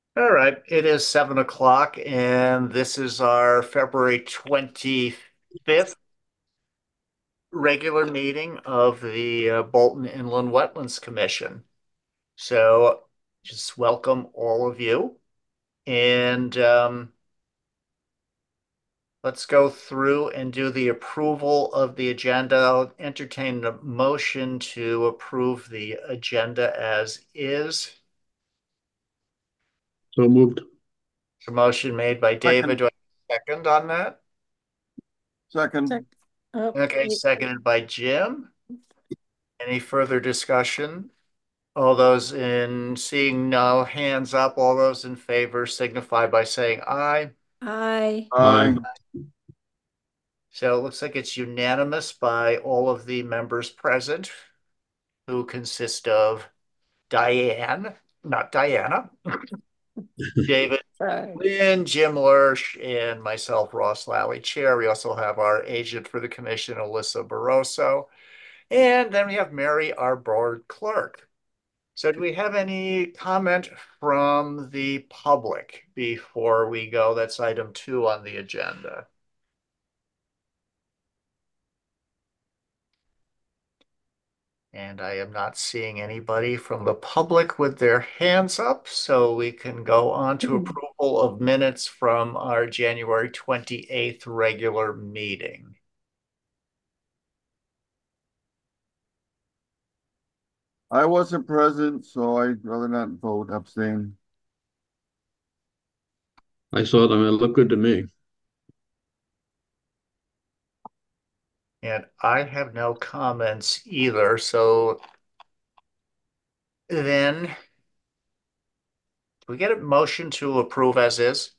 All right, it is 7 o'clock, and this is our February 25th regular meeting of the Bolton Inland Wetlands Commission. So just welcome all of you. And let's go through and do the approval of the agenda. I'll entertain a motion to approve the agenda as is. So moved. A motion made by David. Second. Do I have a second on that? Second. Sec- Oh, Okay, wait. seconded by Jim. Any further discussion? All those in seeing no hands up, all those in favor signify by saying aye. I, Aye. Aye. So it looks like it's unanimous by all of the members present, who consist of Diane, not Diana, David, sorry. Lynn, Jim Lurch, and myself, Ross Lally, Chair. We also have our agent for the commission, Alyssa Barroso. And then we have Mary, our board clerk. So do we have any comment from the public before we go? That's item 2 on the agenda. And I am not seeing anybody from the public with their hands up, so we can go on to approval of minutes from our January 28th regular meeting. I wasn't present, so I'd rather not vote, abstain. I saw them. It looked good to me. And I have no comments either, so then we get a motion to approve as is?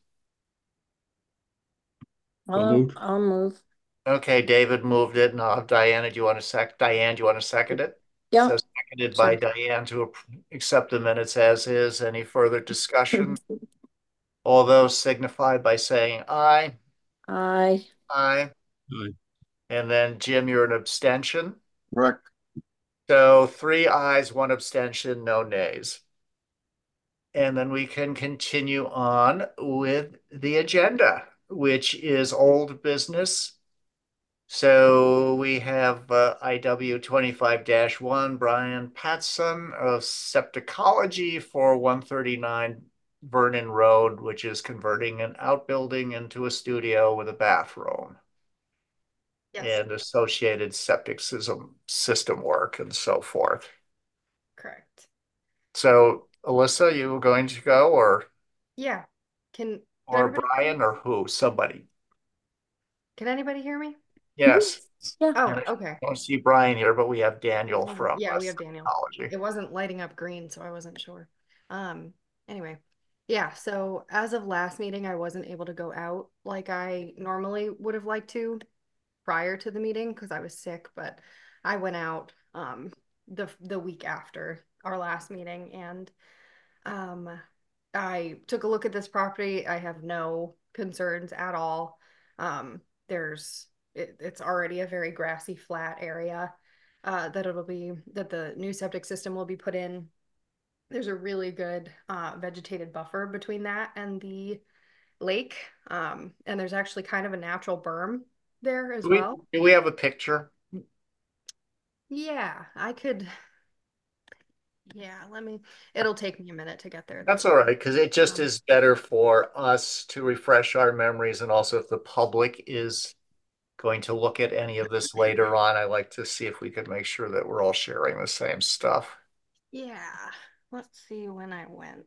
So moved. I'll move. Okay, David moved it. And I'll have Diana, do you want to Diane, do you want to second it? So Yeah, seconded by sure. Diane to accept the minutes as is. Any further discussion? All those signify by saying aye. I, Aye. Aye. And then Jim, you're an abstention. Correct. So 3 ayes, 1 abstention, no nays. And then we can continue on with the agenda, which is old business. So we have IW 25-1, Brian Patson of Septicology for 139 Vernon Road, which is converting an outbuilding into a studio with a bathroom Yes, and associated septic system work and so forth. correct. So, Alyssa, you going to go Yeah. Can can or everybody hear me? Brian or who? Somebody. Can anybody hear me? Mhm. Yes. Yeah. And Oh, I okay. don't see Brian here, but we have Daniel from Yeah, we have Daniel. Septicology. It wasn't lighting up green, so I wasn't sure. Um, anyway. Yeah, so as of last meeting, I wasn't able to go out like I normally would have liked to prior to the meeting because I was sick, but I went out the week after our last meeting and Um, I took a look at this property. I have no concerns at all. It's already a very grassy, flat area that the new septic system will be put in. There's a really good vegetated buffer between that and the lake. And there's actually kind of a natural berm there as well. Do we have a picture? Yeah, I could. Yeah, it'll take me a minute to get there That's though. all right, because it just Um, is better for us to refresh our memories. And also, if the public is going to look at any of this later on, I like to see if we could make sure that we're all sharing the same stuff. Yeah, let's see when I went.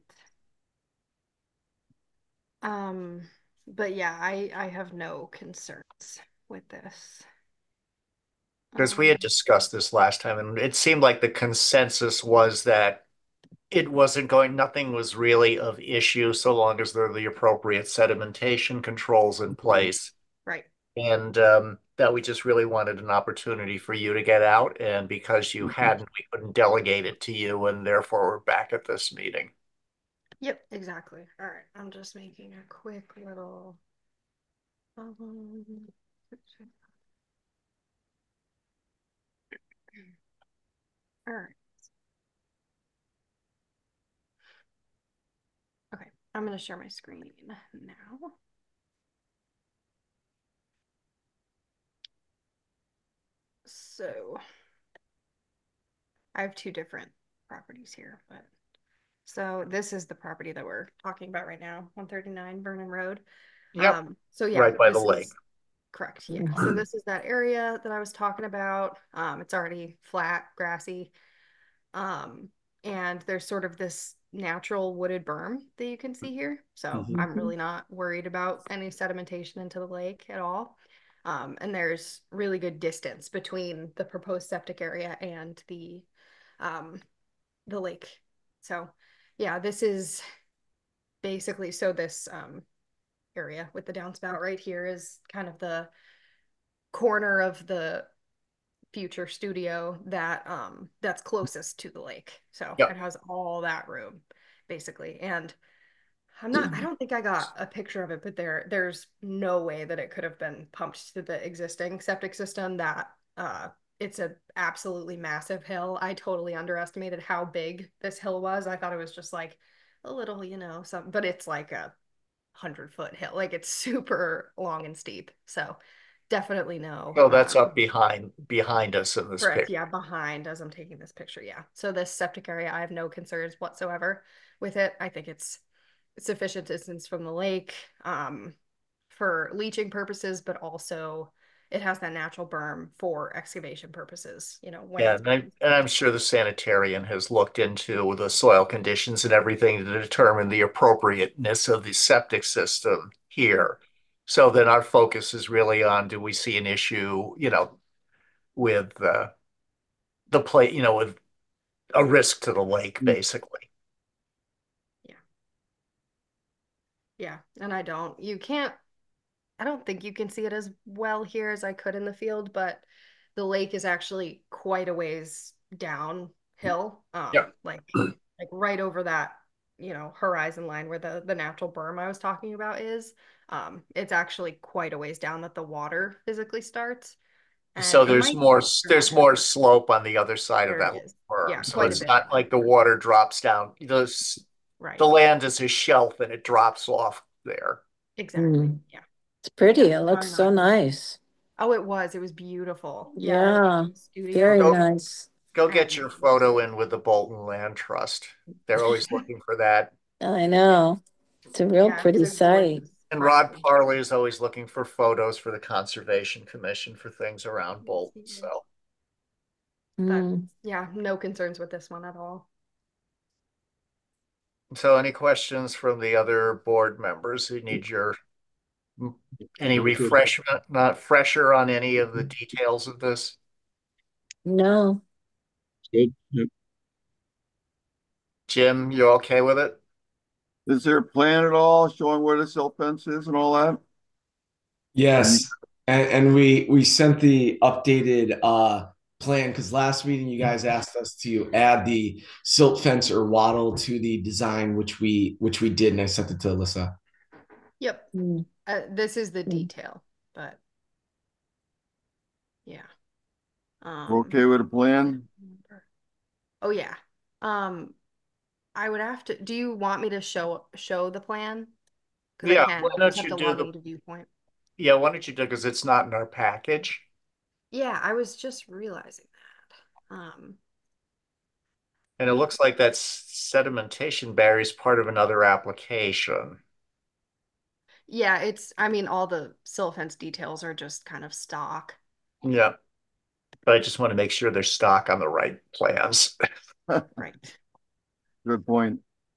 Um, but yeah, I have no concerns with this. Because we had Um, discussed this last time, and it seemed like the consensus was that it wasn't going, nothing was really of issue so long as there are the appropriate sedimentation controls in place. right. And that we just really wanted an opportunity for you to get out. And because you hadn't, we couldn't delegate it to you, and therefore we're back at this meeting. Yep, exactly. All right, I'm just making a quick little. Um, all right. Okay. I'm gonna share my screen now. So I have two different properties here, but so this is the property that we're talking about right now, 139 Vernon Road. Yep, So yeah, right by the this lake. is correct. Yeah. So this is that area that I was talking about. It's already flat, grassy. Um, and there's sort of this natural wooded berm that you can see here. So Mhm. I'm really not worried about any sedimentation into the lake at all. And there's really good distance between the proposed septic area and um, the lake. So yeah, this is basically, so this area with the downspout right here is kind of the corner of the future studio that's closest to the lake. So it Yep. has all that room basically. And I don't think I got a picture of it, but there's no way that it could have been pumped to the existing septic system. That it's a absolutely massive hill. I totally underestimated how big this hill was. I thought it was just like a little, some, but it's like a 100-foot hill. Like it's super long and steep. So definitely no. Oh, that's up behind us in this Correct. picture. Yeah, behind as I'm taking this picture. Yeah. So this septic area, I have no concerns whatsoever with it. I think it's sufficient distance from the lake for leaching purposes, but also it has that natural berm for excavation purposes, when Yeah, it's and being I'm sure the sanitarian has looked into the soil conditions and everything to determine the appropriateness of the septic system here. So then our focus is really on, do we see an issue, with the play, with a risk to the lake, basically. yeah. Yeah. And I don't think you can see it as well here as I could in the field, but the lake is actually quite a ways downhill, Yeah. like right over that, horizon line where the natural berm I was talking about is. It's actually quite a ways down that the water physically starts, and So it there's might more drop. there's more slope on the other side of There that is, yeah, berm. So quite a it's bit. not like the water drops down. The Right, land is a shelf and it drops off there. exactly. Yeah, It's pretty. yeah. It So looks I'm so not. nice. Oh, it was beautiful. Yeah, I went Yeah, to the studio. very Go nice. go get And your photo in with the Bolton Land Trust. They're always looking for that. I know. It's a real yeah, it's pretty a site. gorgeous And Rod property. Parley is always looking for photos for the Conservation Commission for things around Yes, he Bolton. is. So, But Mm. yeah, no concerns with this one at all. so any questions from the other board members who need any Sounds good. refreshment, not fresher on any of the details of this? No, Good. Yep. Jim, you okay with it? Is there a plan at all showing where the silt fence is and all that? Yes, and we sent the updated plan because last meeting you guys asked us to add the silt fence or wattle to the design, which we did, and I sent it to Alyssa. Yep. Mm. This is the Mm. detail, but yeah. We're okay with a plan? Oh yeah. Um, I would have to. Do you want me to show the plan? Because I Yeah, can. why I just don't have you to do log the, into Viewpoint. yeah, why don't you do, because it's not in our package. Yeah, I was just realizing that. And it looks like that sedimentation barrier is part of another application. Yeah, I mean, all the silt fence details are just kind of stock. Yeah, but I just want to make sure there's stock on the right plans. Right. Good point.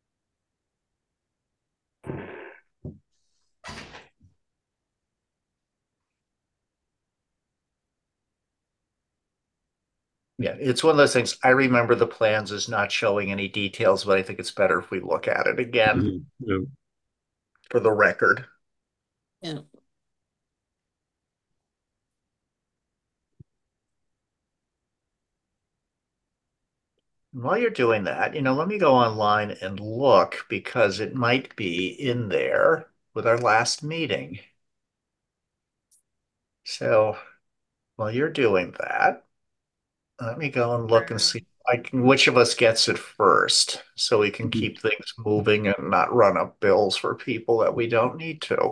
Yeah, it's one of those things. I remember the plans as not showing any details, but I think it's better if we look at it again Mhm. Yeah. for the record. Yeah. And while you're doing that, let me go online and look because it might be in there with our last meeting. So while you're doing that, let me go and look and see Like which of us gets it first so we can keep things moving and not run up bills for people that we don't need to.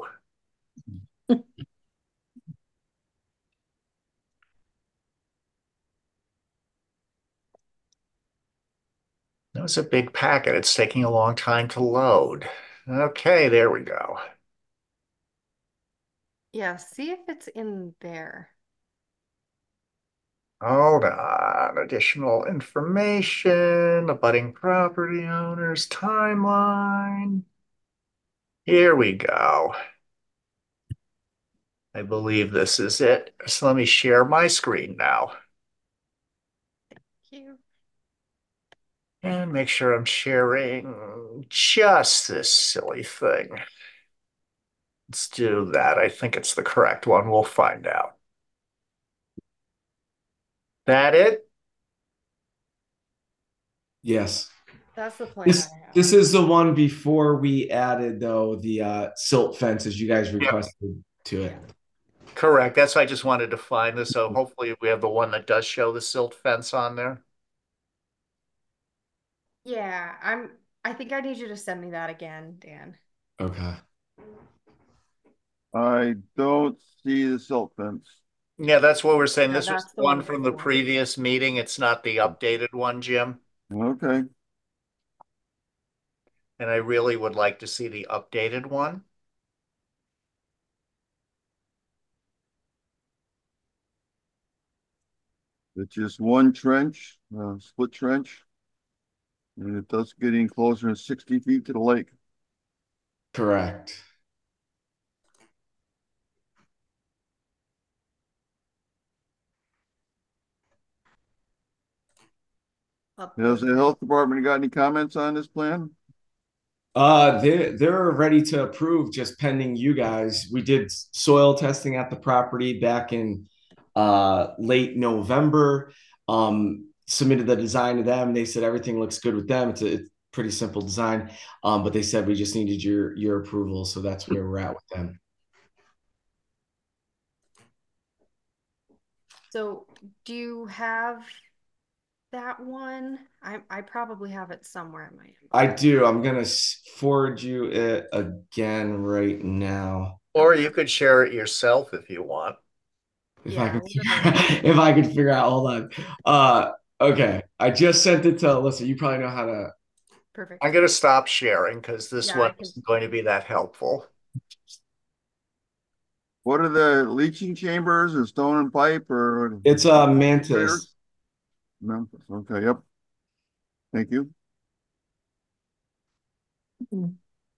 That was a big packet. It's taking a long time to load. Okay, there we go. Yeah, see if it's in there. Hold on. Additional information, abutting property owners, timeline. Here we go. I believe this is it. So let me share my screen now Cute. and make sure I'm sharing just this silly thing. Let's do that. I think it's the correct one. We'll find out. That it? Yes. That's the plan This I have. this is the one before we added though the silt fence as you guys Yep. requested to it. Correct. That's why I just wanted to find this. So hopefully we have the one that does show the silt fence on there. Yeah, I think I need you to send me that again, Dan. Okay. I don't see the silt fence. Yeah, that's what we're saying. No, This was that's the the one one from the before. previous meeting. It's not the updated one, Jim. Okay, And I really would like to see the updated one. it's just one trench, split trench. And it does get in closer than 60 feet to the lake. Correct. Has the health department got any comments on this plan? They're ready to approve just pending you guys. We did soil testing at the property back in late November. Submitted the design to them. They said everything looks good with them. It's a pretty simple design. But they said we just needed your approval, so that's where we're at with them. So, do you have that one? I probably have it somewhere in my inbox. I do. I'm gonna forward you it again right now. Or you could share it yourself if you want. If I Yeah, can whatever. if I can figure out, hold on. Okay. I just sent it to Alyssa. You probably know how to. Perfect. I'm going to stop sharing because this Yeah, one I can. isn't going to be that helpful. What are the leaching chambers or stone and pipe or? It's Mantis. Memphis. Okay, yep. Thank you. Mm.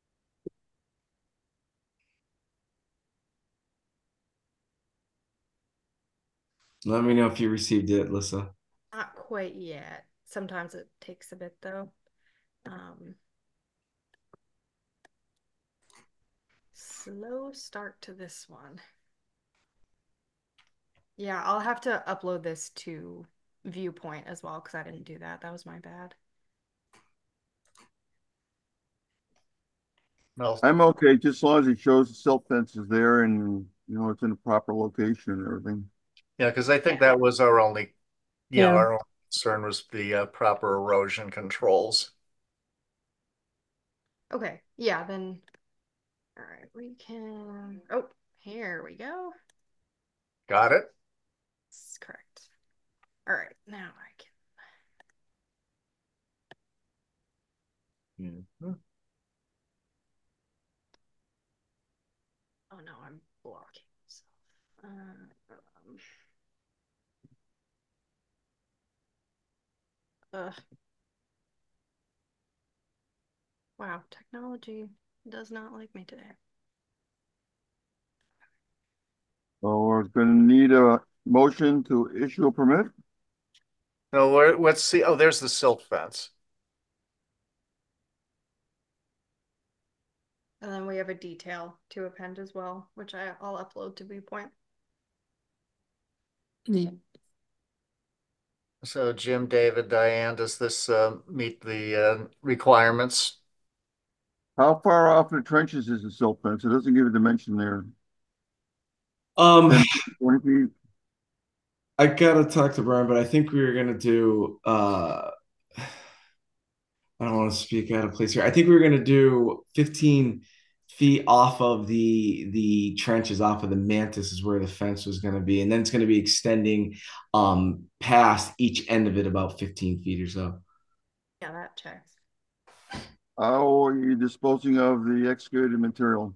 Let me know if you received it, Alyssa. Not quite yet. Sometimes it takes a bit though. Slow start to this one. Yeah, I'll have to upload this to Viewpoint as well because I didn't do that. That was my bad. Well, I'm okay, just as long as it shows the silt fence is there and, it's in the proper location and everything. yeah, because I think Yeah. that was our only, Yeah. our only concern was the proper erosion controls. Okay. Yeah, then. All right, we can. Oh, here we go. Got it? That's correct. All right, now I can. Mhm. Oh no, I'm blocking myself. Ugh. Wow, technology does not like me today. So we're gonna need a motion to issue a permit. So let's see. Oh, there's the silt fence. And then we have a detail to append as well, which I'll upload to Viewpoint. Yeah. So Jim, David, Diane, does this meet the requirements? How far off the trenches is the silt fence? It doesn't give a dimension there. Um, 10, 20 feet. I gotta talk to Brian, but I think we were gonna do I don't want to speak out of place here. I think we were gonna do 15 feet off of the trenches, off of the mantis is where the fence was gonna be, and then it's gonna be extending past each end of it about 15 feet or so. Yeah, that checks. How are you disposing of the excavated material?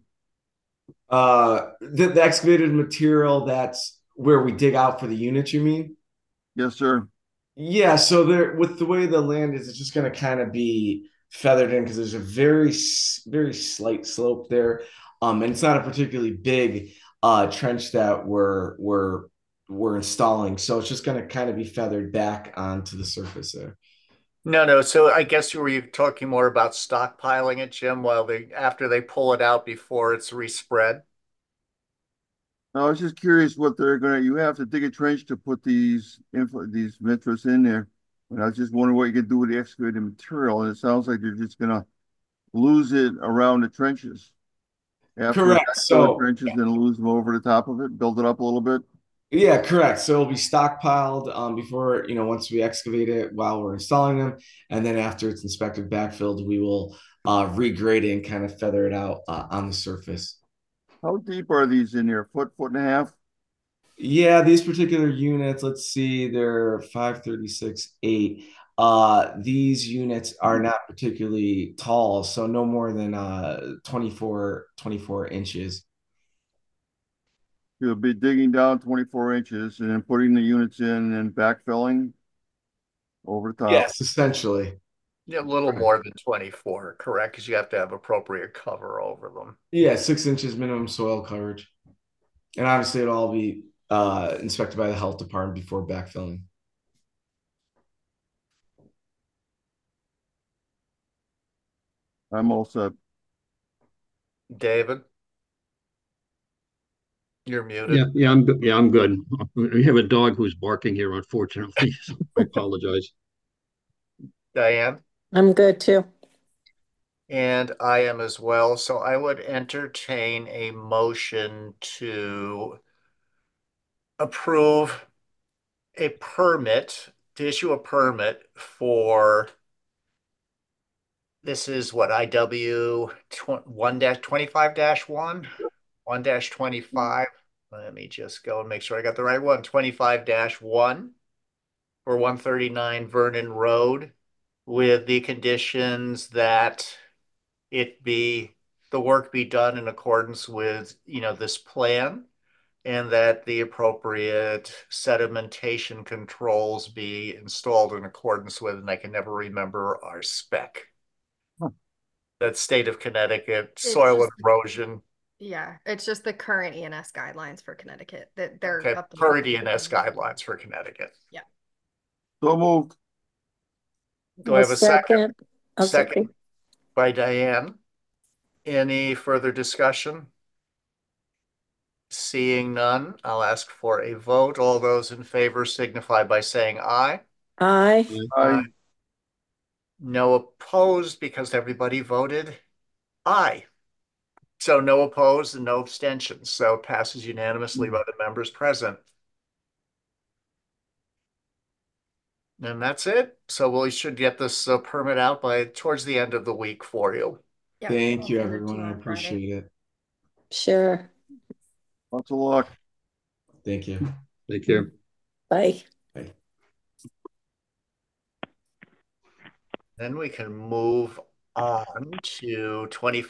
The excavated material, that's where we dig out for the units, you mean? Yes, sir. Yeah, so there, with the way the land is, it's just going to kind of be feathered in because there's a very slight slope there, and it's not a particularly big trench that we're installing, so it's just going to kind of be feathered back onto the surface there. No. So I guess you were talking more about stockpiling it, Jim, while after they pull it out before it's respread. I was just curious what you have to dig a trench to put these metros in there. And I was just wondering what you could do with the excavated material. And it sounds like you're just gonna lose it around the trenches. After you Correct. fill the So trenches, then lose them over the top of it, build it up a little bit. yeah, correct. So it'll be stockpiled before, once we excavate it while we're installing them. And then after it's inspected, backfilled, we will regrade it and kind of feather it out on the surface. How deep are these in there? Foot and a half? Yeah, these particular units, let's see, they're 536 8. These units are not particularly tall, so no more than 24 inches. You'll be digging down 24 inches and then putting the units in and backfilling over the top. Yes, essentially. Yeah, a little more than 24, correct? Because you have to have appropriate cover over them. Yeah, 6 inches minimum soil coverage. And obviously it'll all be inspected by the health department before backfilling. I'm all set. David, you're muted. Yeah, I'm good. Yeah, I'm good. We have a dog who's barking here, unfortunately, so I apologize. Diane? I'm good too. And I am as well. So I would entertain a motion to approve to issue a permit for this is what IW 1-25-1, 1-25. Let me just go and make sure I got the right one. 25-1 for 139 Vernon Road with the conditions that the work be done in accordance with, this plan, and that the appropriate sedimentation controls be installed in accordance with, and I can never remember our spec. That state of Connecticut soil and erosion. Yeah, it's just the current ENS guidelines for Connecticut that they're Okay, updating. current ENS guidelines for Connecticut. Yeah. So moved. Do I have a second? I'll Second by Diane. Any further discussion? Seeing none, I'll ask for a vote. All those in favor signify by saying aye. Aye. Aye. No opposed because everybody voted aye. So no opposed and no abstentions. So it passes unanimously by the members present. And that's it. So we should get this permit out by towards the end of the week for you. Yeah, Thank I'll you, send it to everyone. you I on Friday. appreciate it. Sure. Lots of luck. Thank you. Take care. Bye. Bye. Then we can move on to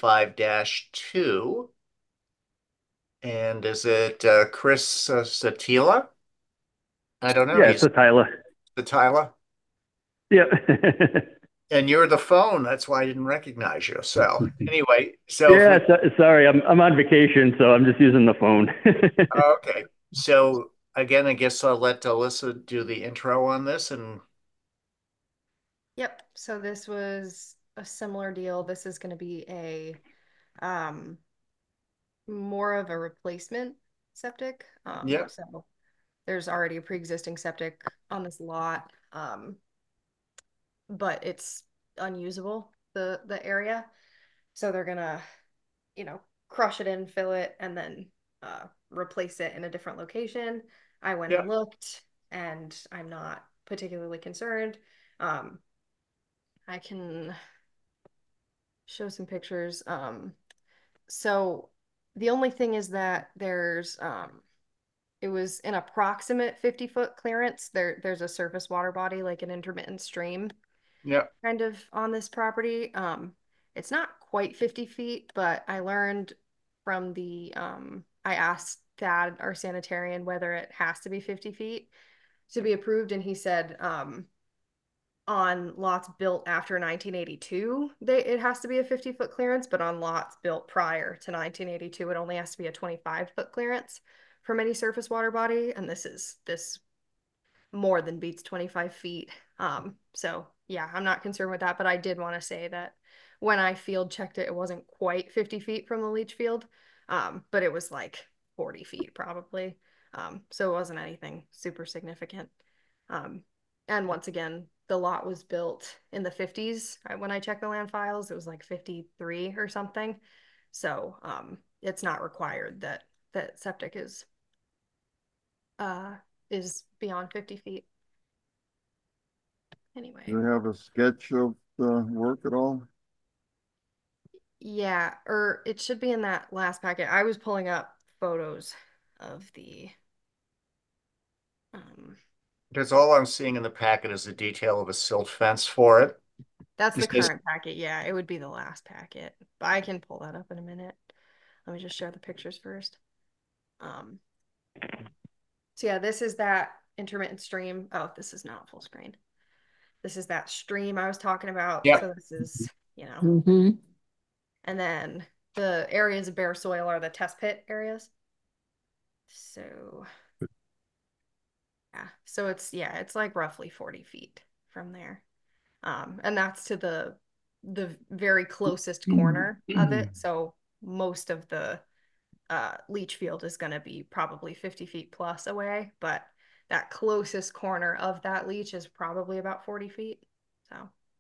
25-2. And is it Chris Satila? I don't know. Yeah, it's Tyler. Satila? Yeah. And you're the phone. That's why I didn't recognize you. So anyway, Yeah, sorry, I'm on vacation, so I'm just using the phone. okay. So again, I guess I'll let Alyssa do the intro on this. And Yep. So this was a similar deal. This is going to be a more of a replacement septic. yeah, So there's already a pre-existing septic on this lot, but it's unusable, the area. So they're gonna, crush it in, fill it, and then replace it in a different location. I went yeah. and looked. and I'm not particularly concerned. I can show some pictures. So the only thing is that it was an approximate 50-foot clearance. There's a surface water body, like an intermittent stream, Yeah. kind of on this property. It's not quite 50 feet, but I learned from I asked Thad, our sanitarian, whether it has to be 50 feet to be approved, and he said, on lots built after 1982, it has to be a 50-foot clearance, but on lots built prior to 1982, it only has to be a 25-foot clearance from any surface water body, and this more than beats 25 feet. So yeah, I'm not concerned with that, but I did want to say that when I field checked it, it wasn't quite 50 feet from the leach field, but it was like 40 feet probably. So it wasn't anything super significant. And once again, the lot was built in the 50s. When I checked the land files, it was like 53 or something. So it's not required that septic is beyond 50 feet. Anyway. Do you have a sketch of the work at all? Yeah, or it should be in that last packet. I was pulling up photos of the um Because all I'm seeing in the packet is the detail of a silt fence for it. that's He the says, current packet. Yeah, it would be the last packet. But I can pull that up in a minute. Let me just share the pictures first. Um so yeah, this is that intermittent stream. Oh, this is not full screen. This is that stream I was talking about. yep. So this is, Mm-hmm. and then the areas of bare soil are the test pit areas. So it's like roughly 40 feet from there. And that's to the very closest corner of it. So most of the leach field is going to be probably 50 feet plus away, but that closest corner of that leach is probably about 40 feet. So,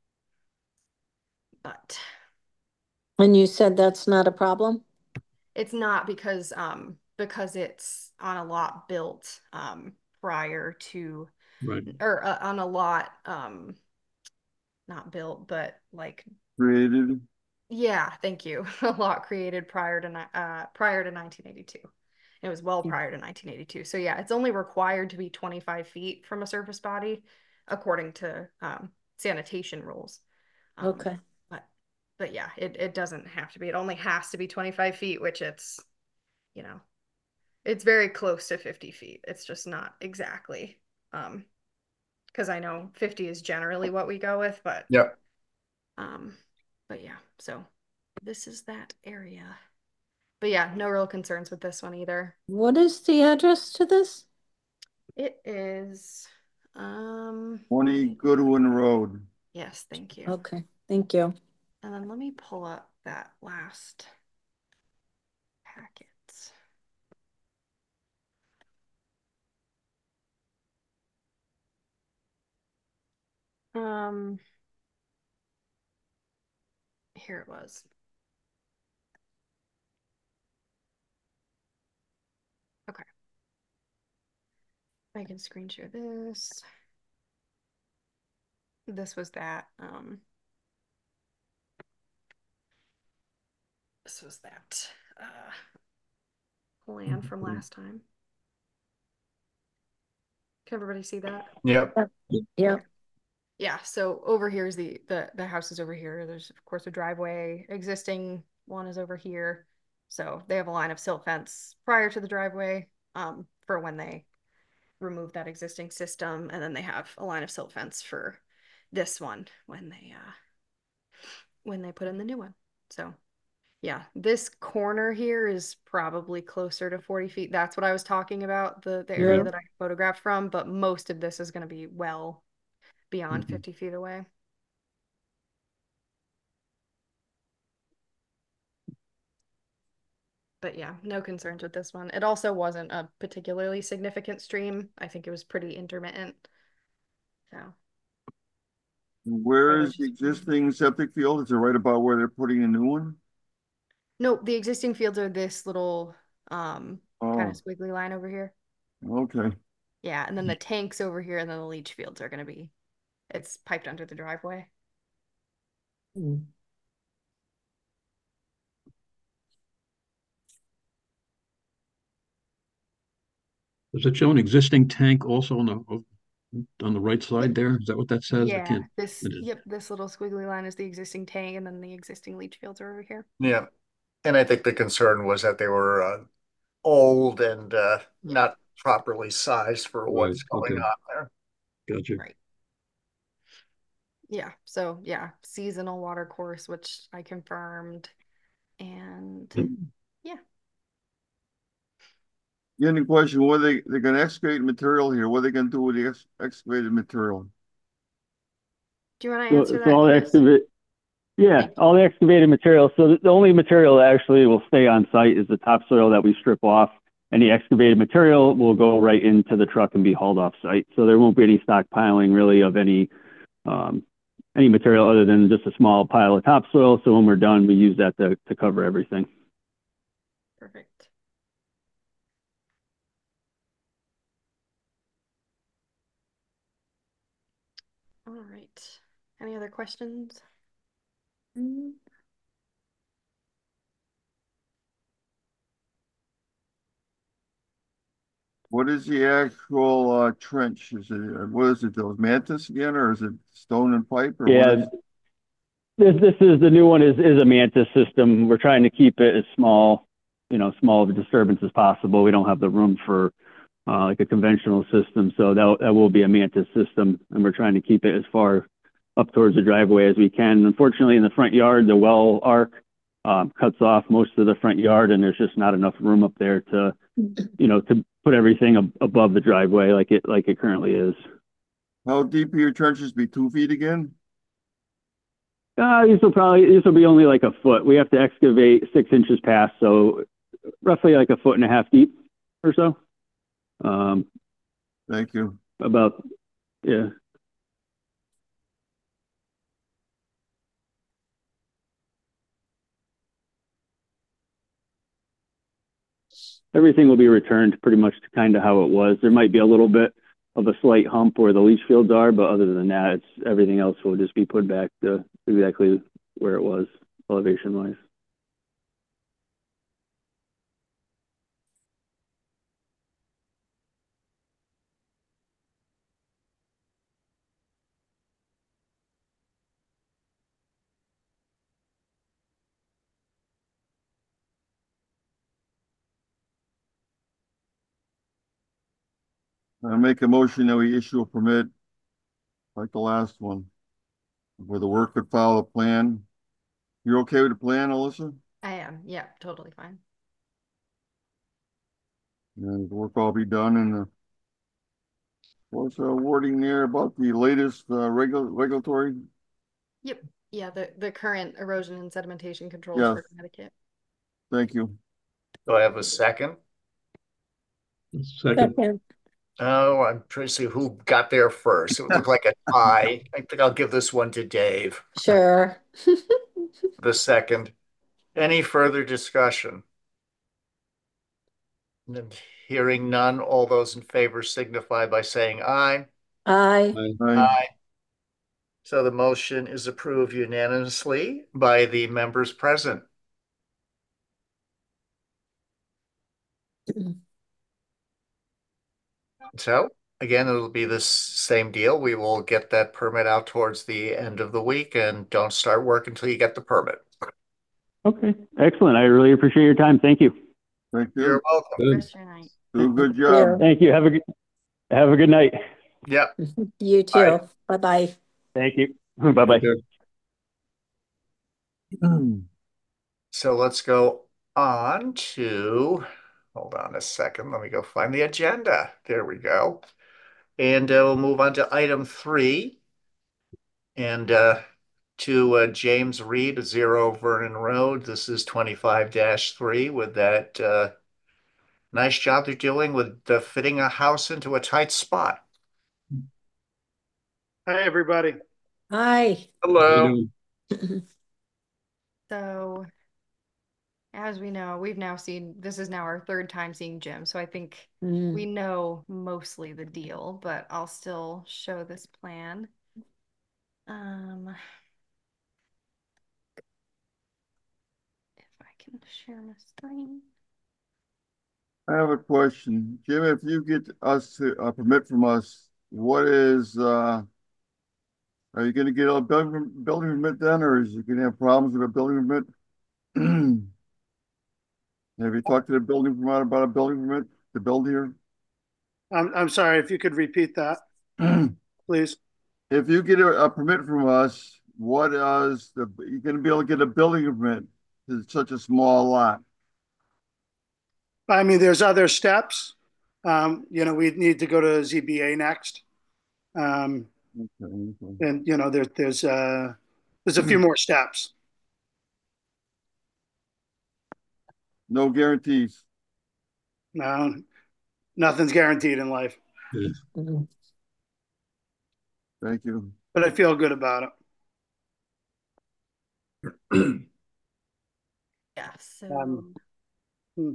but And you said that's not a problem? it's not because it's on a lot built prior to Right. or on a lot not built but like Created? yeah, thank you. A lot created prior to 1982. It was well prior to 1982. So yeah, it's only required to be 25 feet from a surface body according to sanitation rules. Okay. But yeah, it doesn't have to be. It only has to be 25 feet, which you know, it's very close to 50 feet. It's just not exactly. Because I know 50 is generally what we go with, Yep. um, but yeah, so this is that area. But yeah, no real concerns with this one either. What is the address to this? It is 20 Goodwin Road. yes, thank you. Okay, thank you. And then let me pull up that last packet. Here it was. Okay. I can screen share this. This was that. This was that plan from last time. Can everybody see that? Yep. Yeah. Okay. Yeah, so over here is the house is over here. There's of course a driveway. Existing one is over here. So they have a line of silt fence prior to the driveway for when they remove that existing system, and then they have a line of silt fence for this one when they put in the new one. So yeah, this corner here is probably closer to 40 feet. That's what I was talking about, the area Yeah. that I photographed from, but most of this is going to be well beyond Mhm. 50 feet away. But yeah, no concerns with this one. It also wasn't a particularly significant stream. I think it was pretty intermittent. So Where is the existing septic field? Is it right about where they're putting a new one? no, the existing fields are this little kind of Oh, squiggly line over here. okay. Yeah, and then the tanks over here and then the leach fields are gonna be, it's piped under the driveway. Mm. Does it show an existing tank also on the right side there? Is that what that says? I Yeah, can't. yep, this little squiggly line is the existing tank and then the existing leach fields are over here. Yeah. And I think the concern was that they were old and Yeah. not properly sized for Right. what's going Okay. on there. Gotcha. Right. Yeah, so yeah, seasonal water course, which I confirmed. And yeah. Any question, what they're gonna excavate material here, what are they gonna do with the excavated material? Do you want to answer So that, all the Chris? yeah, Thank you. all the excavated material. So the only material that actually will stay on site is the topsoil that we strip off. And the excavated material will go right into the truck and be hauled off site. So there won't be any stockpiling really of any material other than just a small pile of topsoil. So when we're done, we use that to cover everything. Perfect. All right. Any other questions? Mm. What is the actual trench? Is it what is it, those mantis again, or is it stone and pipe, or what Yeah, is? this is the new one is a Mantis system. We're trying to keep it as small, small of a disturbance as possible. We don't have the room for like a conventional system, so that will be a Mantis system, and we're trying to keep it as far up towards the driveway as we can. Unfortunately, in the front yard, the well arc cuts off most of the front yard, and there's just not enough room up there to to put everything above the driveway like it currently is. How deep are your trenches? Be 2 feet again? These will be only like a foot. We have to excavate 6 inches past, so roughly like a foot and a half deep or so. Thank you. About, yeah. Everything will be returned pretty much to kind of how it was. There might be a little bit of a slight hump where the leach fields are, but other than that, everything else will just be put back to exactly where it was elevation wise. I make a motion that we issue a permit like the last one, where the work could follow the plan. You're okay with the plan, Alyssa? I am. Yeah, totally fine. And the work all be done and what's the wording there about the latest regulatory? Yep. Yeah, the current erosion and sedimentation controls Yes, for Connecticut. thank you. Do I have a second? Second. Second. Oh, I'm trying to see who got there first. It would look like a tie. I think I'll give this one to Dave. Sure. The second. Any further discussion? And hearing none, all those in favor signify by saying aye. Aye. Aye. Aye. So the motion is approved unanimously by the members present. So again, it'll be this same deal. We will get that permit out towards the end of the week and don't start work until you get the permit. Okay, excellent. I really appreciate your time. Thank you. Thank You're you. welcome. Good. Rest of your night. Do a good Yeah. job. Thank you. Have a good night. Yep. You Bye. too. Bye-bye. Thank you. Bye bye. Take care. So let's go on to, hold on a second. Let me go find the agenda. There we go. And we'll move on to item 3. And to James Reed, 0 Vernon Road. This is 25-3 with that nice job they're doing with fitting a house into a tight spot. Hi, everybody. Hi. How you Hello. doing? So as we know, we've now seen, this is now our third time seeing Jim, so I think Mm. we know mostly the deal, but I'll still show this plan. If I can share my screen. I have a question. Jim, if you get us to a permit from us, what is, are you gonna get a building permit then, or is you gonna have problems with a building permit? Have you talked to the building permit about a building permit to build here? I'm sorry, if you could repeat that, please. If you get a permit from us, what is you're gonna be able to get a building permit to such a small lot? I mean, there's other steps. We need to go to ZBA next. Um, Okay. and there's a few more steps. No guarantees. No, nothing's guaranteed in life, Mm. Thank you. but I feel good about it. Yeah, so Hmm.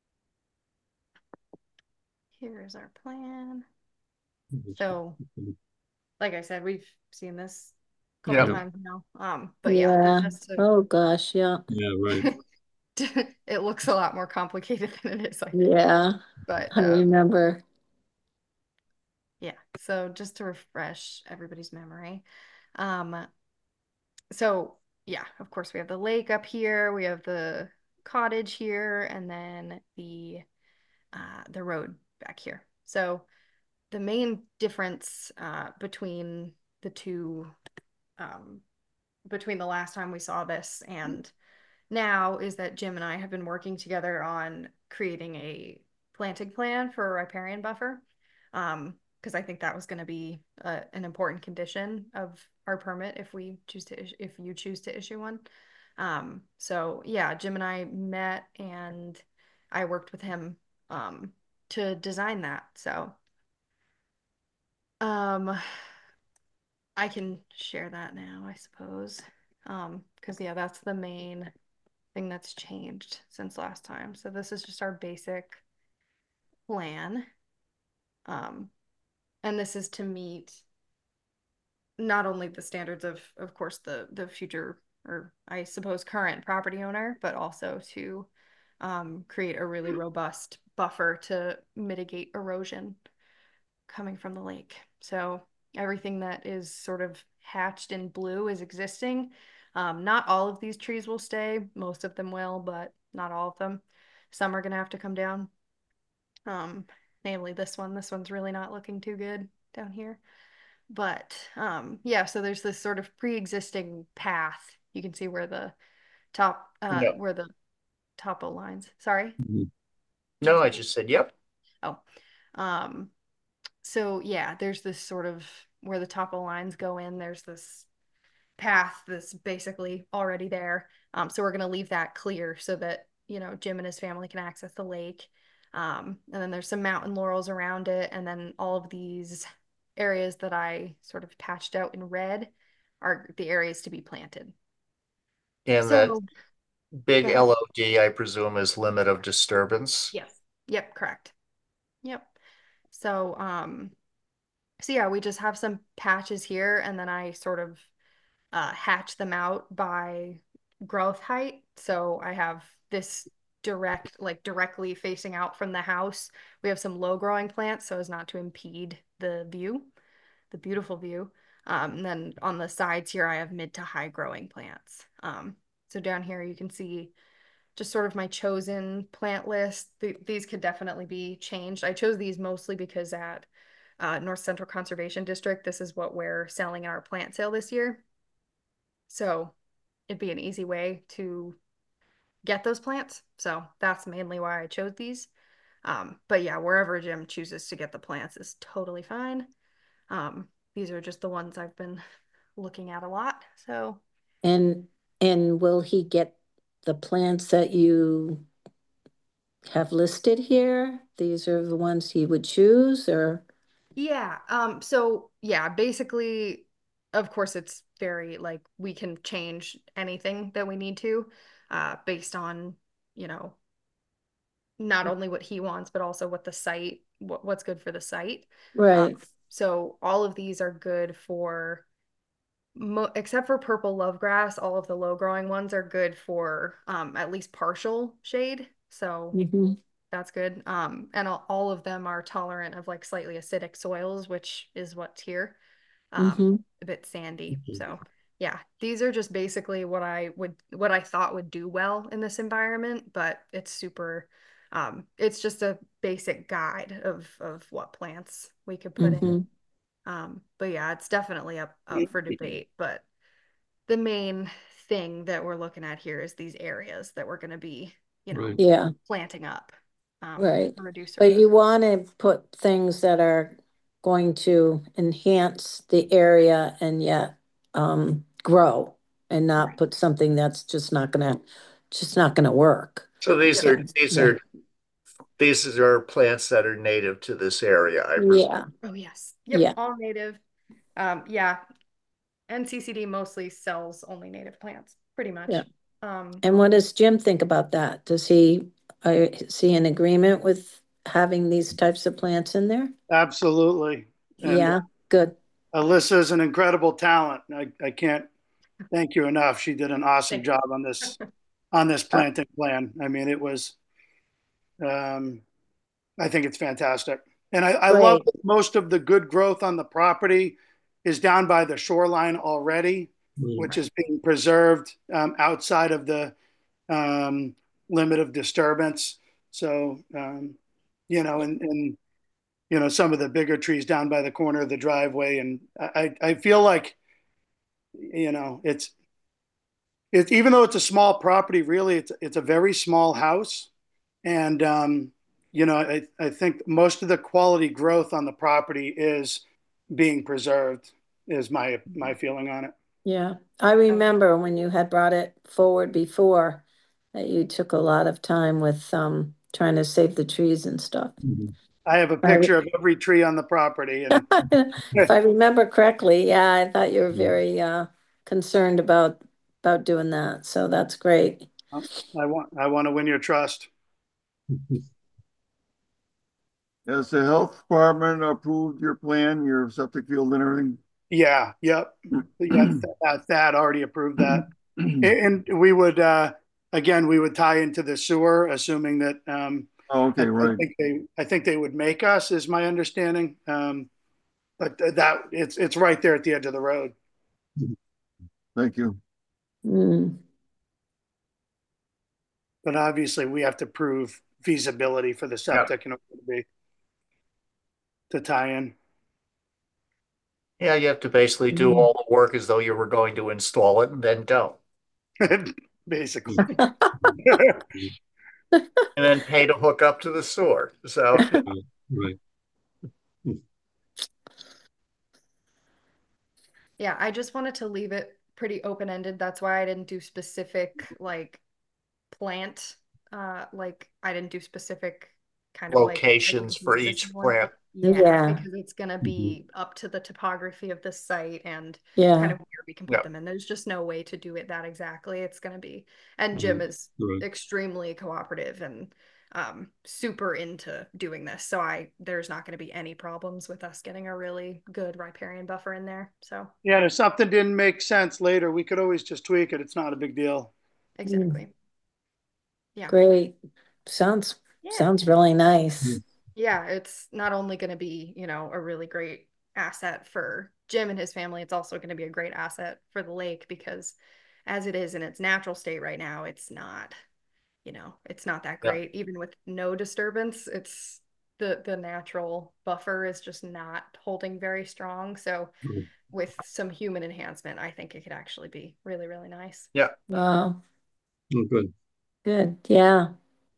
here's our plan. So, like I said, we've seen this a couple Yeah. times now. But yeah, Yeah. just to, Oh, gosh, yeah. Yeah, right. it looks a lot more complicated than it is, I think. Yeah, But I remember. yeah, so just to refresh everybody's memory. So yeah, of course we have the lake up here, we have the cottage here, and then the road back here. So the main difference between the two, between the last time we saw this and now, is that Jim and I have been working together on creating a planting plan for a riparian buffer. Because I think that was going to be an important condition of our permit if we choose to if you choose to issue one. So yeah, Jim and I met and I worked with him to design that. So um, I can share that now, I suppose. Because yeah, that's the main thing that's changed since last time. So this is just our basic plan. Um, and this is to meet not only the standards of course, the future, or I suppose current property owner, but also to create a really robust buffer to mitigate erosion coming from the lake. So everything that is sort of hatched in blue is existing. Not all of these trees will stay. Most of them will, but not all of them. Some are going to have to come down. Namely this one. This one's really not looking too good down here. But yeah, so there's this sort of pre-existing path. You can see where the Yeah. where the topo lines. Sorry. No, I just said, yep. Oh. Um, so yeah, there's this sort of where the topo lines go in, there's this path that's basically already there. So we're gonna leave that clear so that, Jim and his family can access the lake. And then there's some mountain laurels around it, and then all of these areas that I sort of patched out in red are the areas to be planted. And that So big go ahead. LOD, I presume, is limit of disturbance. Yes. Yep, correct. Yep. So so yeah, we just have some patches here, and then I sort of hatch them out by growth height. So I have this directly facing out from the house. We have some low growing plants so as not to impede the view, the beautiful view. And then on the sides here, I have mid to high growing plants. So down here, you can see just sort of my chosen plant list. These could definitely be changed. I chose these mostly because at North Central Conservation District, this is what we're selling at our plant sale this year. So it'd be an easy way to get those plants. So that's mainly why I chose these. But yeah, wherever Jim chooses to get the plants is totally fine. These are just the ones I've been looking at a lot. So And will he get the plants that you have listed here? These are the ones he would choose, or? yeah, so yeah, basically, of course, it's very like we can change anything that we need to, based on you know, not only what he wants, but also what the site, what's good for the site. Right. So all of these are good for, except for purple love grass, all of the low growing ones are good for at least partial shade. So Mhm. that's good. And all of them are tolerant of like slightly acidic soils, which is what's here. Mhm. A bit sandy. So yeah, these are just basically what I thought would do well in this environment, but it's super it's just a basic guide of what plants we could put in. Mhm. But yeah, it's definitely up for debate. But the main thing that we're looking at here is these areas that we're going to be, Right. Yeah. planting up Right. to reduce But you erosion. want to put things that are going to enhance the area and yet grow and not Right. put something that's just not gonna work. So these Yep. are these Yeah. are these are plants that are native to this area, I presume. Yeah. Oh yes. Yep. Yeah. All native. Yeah. NCCD mostly sells only native plants, pretty Yeah. much. And what does Jim think about that? Is he in agreement with having these types of plants in there? Absolutely. And Yeah, good. Alyssa is an incredible talent. I can't thank you enough. She did an awesome Thank job on this Uh, planting plan. I mean, it was um, I think it's fantastic. And I love Great. that most of the good growth on the property is down by the shoreline already, Right. which is being preserved outside of the um, limit of disturbance. So, and some of the bigger trees down by the corner of the driveway. And I feel like, it's even though it's a small property, really, it's a very small house. And, I think most of the quality growth on the property is being preserved, is my feeling on it. Yeah, I Oh, remember when you had brought it forward before that you took a lot of time with trying to save the trees and stuff. Mhm. I have a I picture of every tree on the property, and If I remember correctly, yeah, I thought you were Mhm. very concerned about doing that. So that's great. I want to win your trust. Has the health department approved your plan, your septic field and everything? Yeah, yep, yeah. That already approved that, and we would again we would tie into the sewer, assuming that Oh, I, okay, I right. think they would make us, is my understanding. But that it's right there at the edge of the road. Thank you. Mm, But obviously, we have to prove feasibility for the Yeah. septic in order to tie in. Yeah, you have to basically do mm. all the work as though you were going to install it and then don't. Basically. And then pay to hook up to the sewer. So Right. yeah, I just wanted to leave it pretty open-ended. That's why I didn't do specific like plant like I didn't do specific kind of like locations for each existing ones. plant. Yeah, Yeah, because it's gonna Mhm. be up to the topography of the site and kind yeah. of where we can put Yeah. them in. There's just no way to do it that exactly. It's gonna be, and Jim Right. is Right. extremely cooperative and super into doing this. So there's not gonna be any problems with us getting a really good riparian buffer in there. So Yeah, and if something didn't make sense later, we could always just tweak it. It's not a big deal. Mm, exactly. Yeah. great. Sounds Yeah. sounds really Yeah. nice. Yeah, it's not only going to be, a really great asset for Jim and his family, it's also going to be a great asset for the lake because as it is in its natural state right now, it's not that Yeah. great. Even with no disturbance, it's the natural buffer is just not holding very strong. So Right. with some human enhancement, I think it could actually be really, really nice. Yeah. Wow, Oh, good. good. Yeah.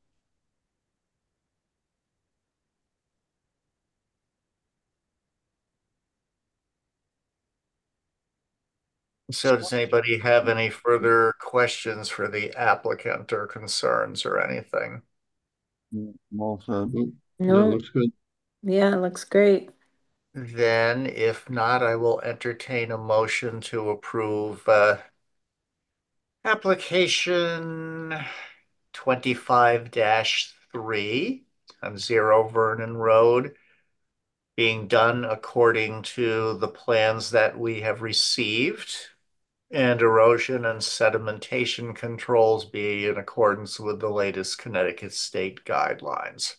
So does anybody have any further questions for the applicant or concerns or anything? I'm all set. Well, yeah, No, looks good. yeah, looks great. Then if not, I will entertain a motion to approve application 25-3 on 0 Vernon Road being done according to the plans that we have received, and erosion and sedimentation controls be in accordance with the latest Connecticut state guidelines.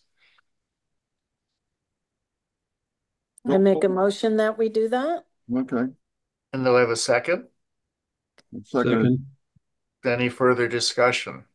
I make a motion that we do that? Okay, And do I have a second? second, Second. Any further discussion?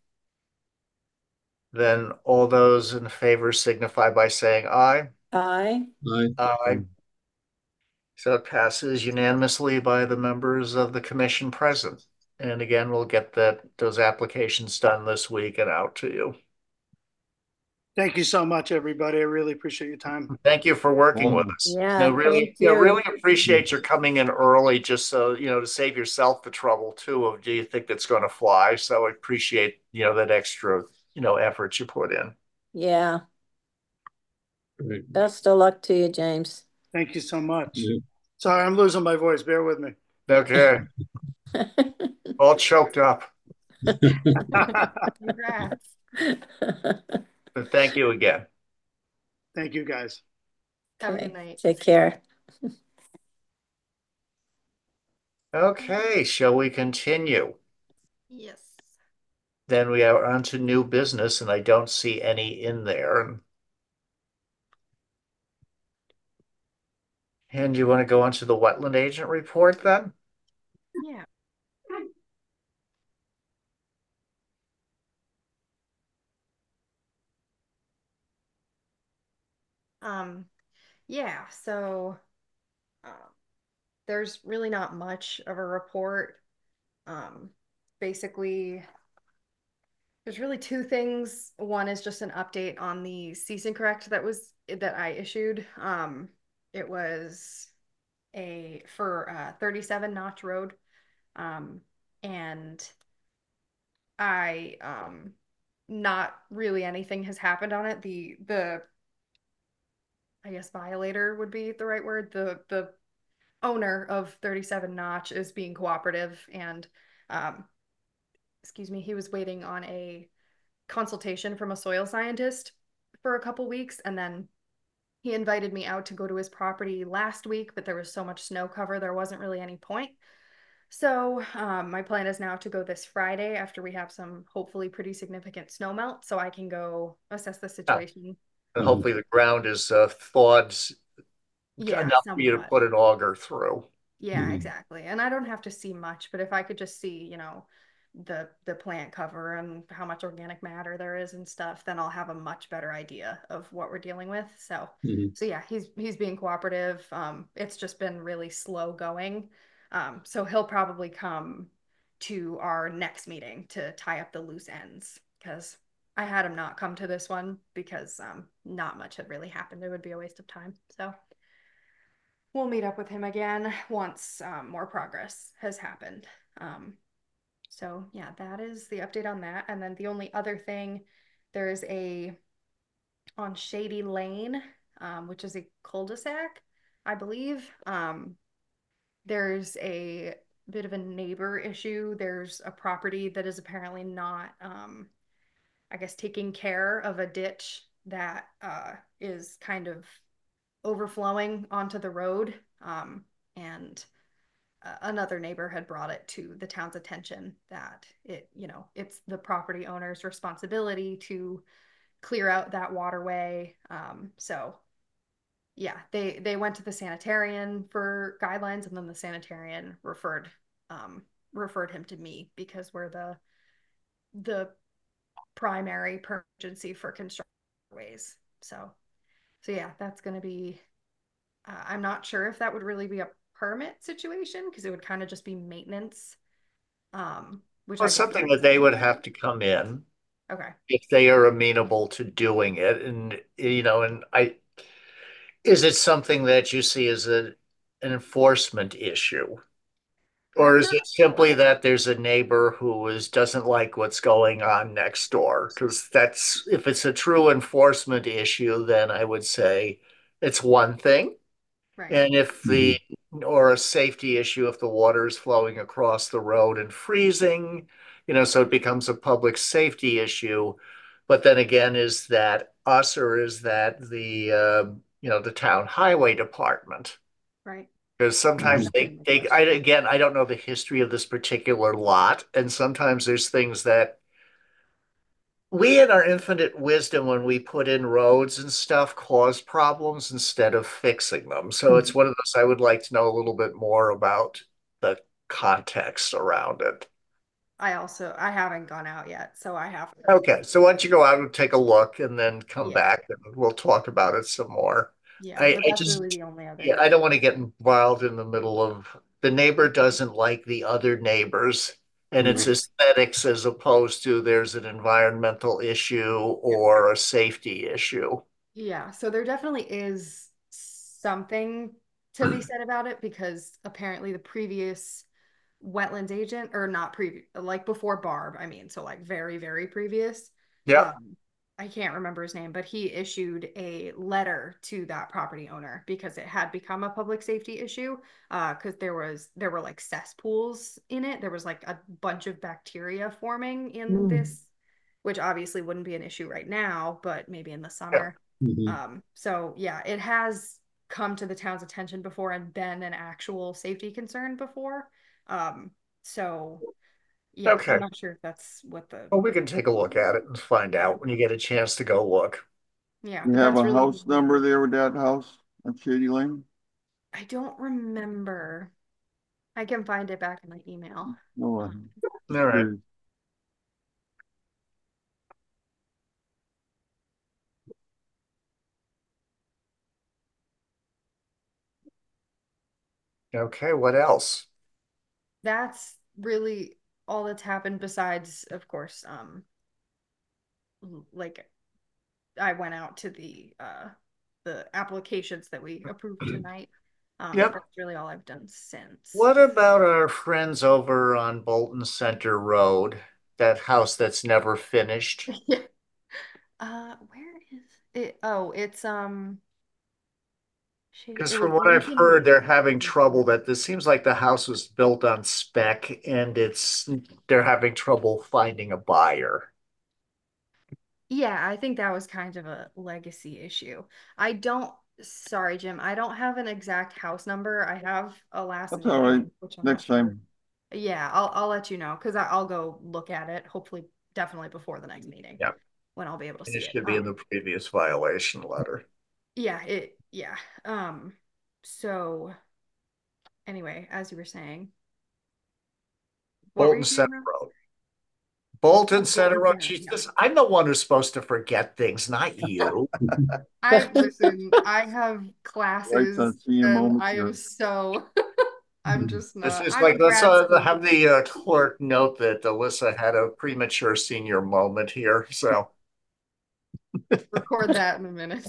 Then all those in favor signify by saying aye. Aye. Aye. Aye. So it passes unanimously by the members of the commission present. And again, we'll get those applications done this week and out to you. Thank you so much, everybody. I really appreciate your time. Thank you for working with us. Yeah, Really, thank you. really appreciate your coming in early, just so, to save yourself the trouble too of, do you think that's going to fly? So I appreciate, that extra, effort you put in. Yeah. Great. Best of luck to you, James. Thank you so much. Yeah. Sorry, I'm losing my voice. Bear with me. Okay, all choked up, Congrats. but thank you again. Thank you, guys. Have a Okay, good night. take care. Okay, shall we continue? Yes. Then we are on to new business, and I don't see any in there. And you want to go on to the wetland agent report then? Yeah. Um, yeah, so um, there's really not much of a report. Um, Basically, there's really two things. One is just an update on the cease and correct that I issued. It was for 37 Notch Road. Um, and I not really anything has happened on it. The I guess violator would be the right word. The owner of 37 Notch is being cooperative and um excuse me, he was waiting on a consultation from a soil scientist for a couple weeks, and then he invited me out to go to his property last week, but there was so much snow cover there wasn't really any point. So my plan is now to go this Friday after we have some hopefully pretty significant snow melt, so I can go assess the situation. And hopefully the ground is thawed Yeah, enough for you to somewhat. put an auger through. Yeah, exactly. And I don't have to see much, but if I could just see, the plant cover and how much organic matter there is and stuff, then I'll have a much better idea of what we're dealing with. So Mhm. so yeah, he's being cooperative. It's just been really slow going. So he'll probably come to our next meeting to tie up the loose ends because I had him not come to this one because not much had really happened. It would be a waste of time. So we'll meet up with him again once more progress has happened. So yeah, that is the update on that. And then the only other thing, there is on Shady Lane, which is a cul-de-sac, I believe. There's a bit of a neighbor issue. There's a property that is apparently not, I guess, taking care of a ditch that is kind of overflowing onto the road. And another neighbor had brought it to the town's attention that it's the property owner's responsibility to clear out that waterway. So yeah, they went to the sanitarian for guidelines, and then the sanitarian referred him to me because we're the primary emergency for construction ways. So yeah, that's going to be. I'm not sure if that would really be a permit situation because it would kind of just be maintenance. Which Well, I it's don't something know. that they would have to come in Okay. if they are amenable to doing it. And, is it something that you see as an enforcement issue? Or I'm is not it simply sure. that there's a neighbor doesn't like what's going on next door? Because if it's a true enforcement issue, then I would say it's one thing. Right. And or a safety issue, if the water is flowing across the road and freezing, so it becomes a public safety issue. But then again, is that us or is that the town highway department? Right. Because sometimes Mhm. again, I don't know the history of this particular lot, and sometimes there's things that we, in our infinite wisdom, when we put in roads and stuff, cause problems instead of fixing them. So it's one of those I would like to know a little bit more about the context around it. I haven't gone out yet, so I haven't. Okay, so why don't you go out and take a look and then come Yeah. back and we'll talk about it some more. Yeah, I, but I that's just, really the only other yeah, I don't thing. want to get involved in the middle of the neighbor doesn't like the other neighbors, and it's Right. aesthetics as opposed to there's an environmental issue or a safety issue. Yeah, so there definitely is something to be said about it because apparently the previous wetlands agent, or not previous, like before Barb, I mean, so like very, very previous. Yep. I can't remember his name, but he issued a letter to that property owner because it had become a public safety issue. Because there were like cesspools in it. There was like a bunch of bacteria forming in this, which obviously wouldn't be an issue right now, but maybe in the Yeah. summer. Mhm. So yeah, it has come to the town's attention before and been an actual safety concern before. Um, so yeah, I'm Okay. not sure if that's what the Well, we can take a look at it and find yeah, out when you get a chance to go look. yeah, You but have that's a really house number there with that house on Shady Lane? I don't remember. I can find it back in my email. No, All right. curious. Okay, what else? That's really all that's happened besides, of course, like I went out to the applications that we approved tonight. Yep. That's really all I've done since. What about our friends over on Bolton Center Road? That house that's never finished? Yeah. Where is it? Oh, it's Because it from was what I've Lincoln. heard, they're having trouble that this seems like the house was built on spec and they're having trouble finding a buyer. Yeah, I think that was kind of a legacy issue. I don't, sorry, Jim, I don't have an exact house number. I have a last That's all right. name, which I'm not Next sure. time. Yeah, I'll let you know because I'll go look at it, hopefully definitely before the next meeting Yeah. when I'll be able to And it see it. should be in the previous violation letter. Yeah. So anyway, as you were saying, what were Bolton you saying Center now? Road. Bolton Oh, Center Bolton Road. Center. Yeah. Jesus, I'm the one who's supposed to forget things, not you. I listen, I have Lights on classes senior and moments I am here. so I'm just It's not. just I'm like in let's grad school. have the clerk note that Alyssa had a premature senior moment here. So Record that in a minute.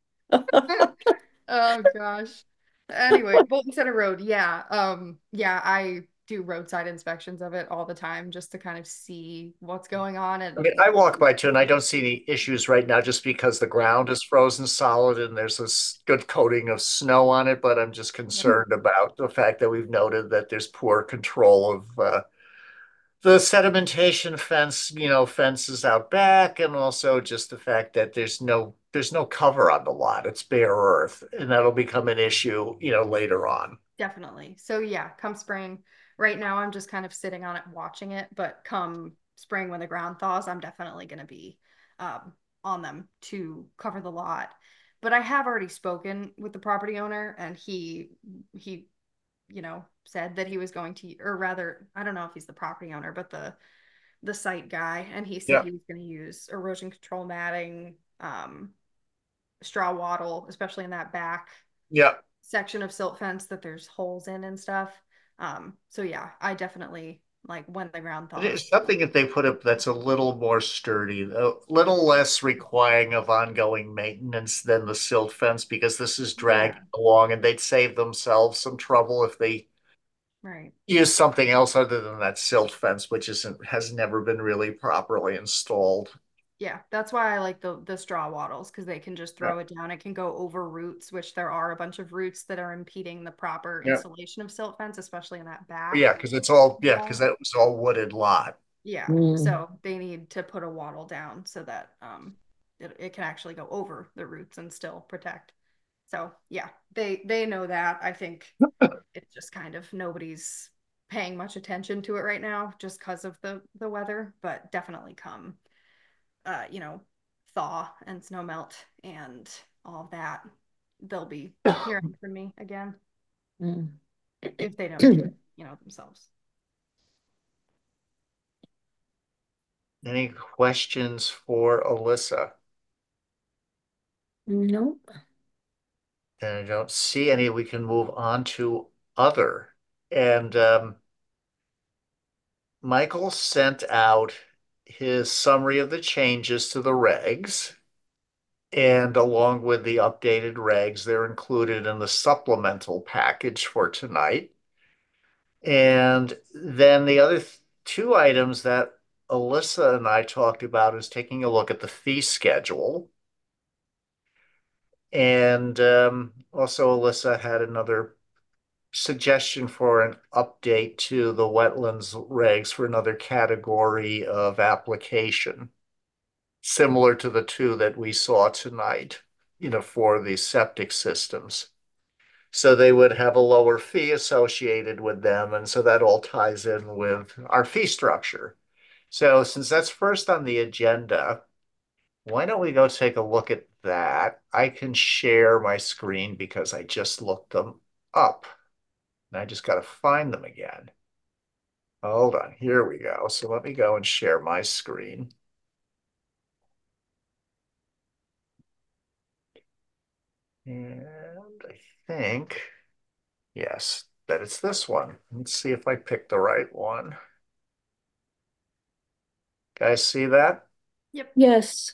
Oh gosh. Anyway, Bolton Center Road. Yeah. Yeah, I do roadside inspections of it all the time just to kind of see what's going on I and mean, I walk by too, and I don't see any issues right now just because the yeah. ground is frozen solid and there's this good coating of snow on it. But I'm just Yep. concerned about the fact that we've noted that there's poor control of the sedimentation fence, fences out back, and also just the fact that there's no cover on the lot. It's bare earth, and that'll become an issue, later on. Definitely. So yeah, come spring. Right now I'm just kind of sitting on it watching it, but come spring when the ground thaws, I'm definitely going to be on them to cover the lot. But I have already spoken with the property owner and he said that he was going to, or rather, I don't know if he's the property owner, but the site guy, and he said Yeah, he was going to use erosion control matting, straw wattle, especially in that back yeah. section of silt fence that there's holes in and stuff. So yeah, I definitely like when the ground thaws. It's something that they put up that's a little more sturdy, a little less requiring of ongoing maintenance than the silt fence, because this is Yeah, dragging along, and they'd save themselves some trouble if they right. use something else other than that silt fence, which has never been really properly installed. Yeah, that's why I like the straw wattles because they can just Yeah. throw it down. It can go over roots, which there are a bunch of roots that are impeding the proper Yeah. installation of silt fence, especially in that back Yeah, because wall. that was all wooded lot. Yeah, Mm. so they need to put a wattle down so that it can actually go over the roots and still protect. So yeah, they know that. I think it's just kind of nobody's paying much attention to it right now just because of the weather, but definitely come you know, thaw and snow melt and all of that, they'll be hearing from me again Mm. if they don't do it, themselves. Any questions for Alyssa? Nope. And I don't see any. We can move on to other. And Michael sent out his summary of the changes to the regs. And along with the updated regs, they're included in the supplemental package for tonight. And then the other two items that Alyssa and I talked about is taking a look at the fee schedule. And also, Alyssa had another suggestion for an update to the wetlands regs for another category of application, similar to the two that we saw tonight, for the septic systems. So they would have a lower fee associated with them. And so that all ties in with our fee structure. So since that's first on the agenda, why don't we go take a look at that? I can share my screen because I just looked them up. And I just got to find them again. Hold on, here we go. So let me go and share my screen. And I think, yes, that it's this one. Let's see if I picked the right one. Guys, see that? Yep. Yes.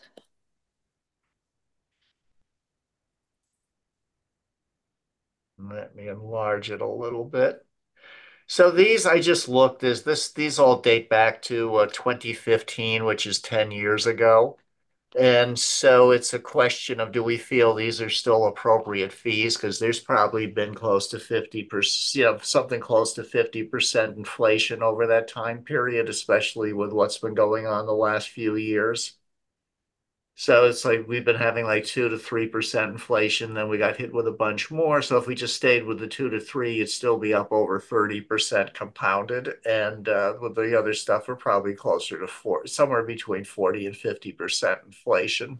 Let me enlarge it a little bit. So these I just looked as these all date back to 2015, which is 10 years ago. And so it's a question of do we feel these are still appropriate fees? Because there's probably been close to 50%, something close to 50% inflation over that time period, especially with what's been going on the last few years. So it's like we've been having like 2 to 3% inflation, then we got hit with a bunch more. So if we just stayed with the 2 to 3, it'd still be up over 30% compounded. And with the other stuff, we're probably closer to somewhere between 40 and 50% inflation.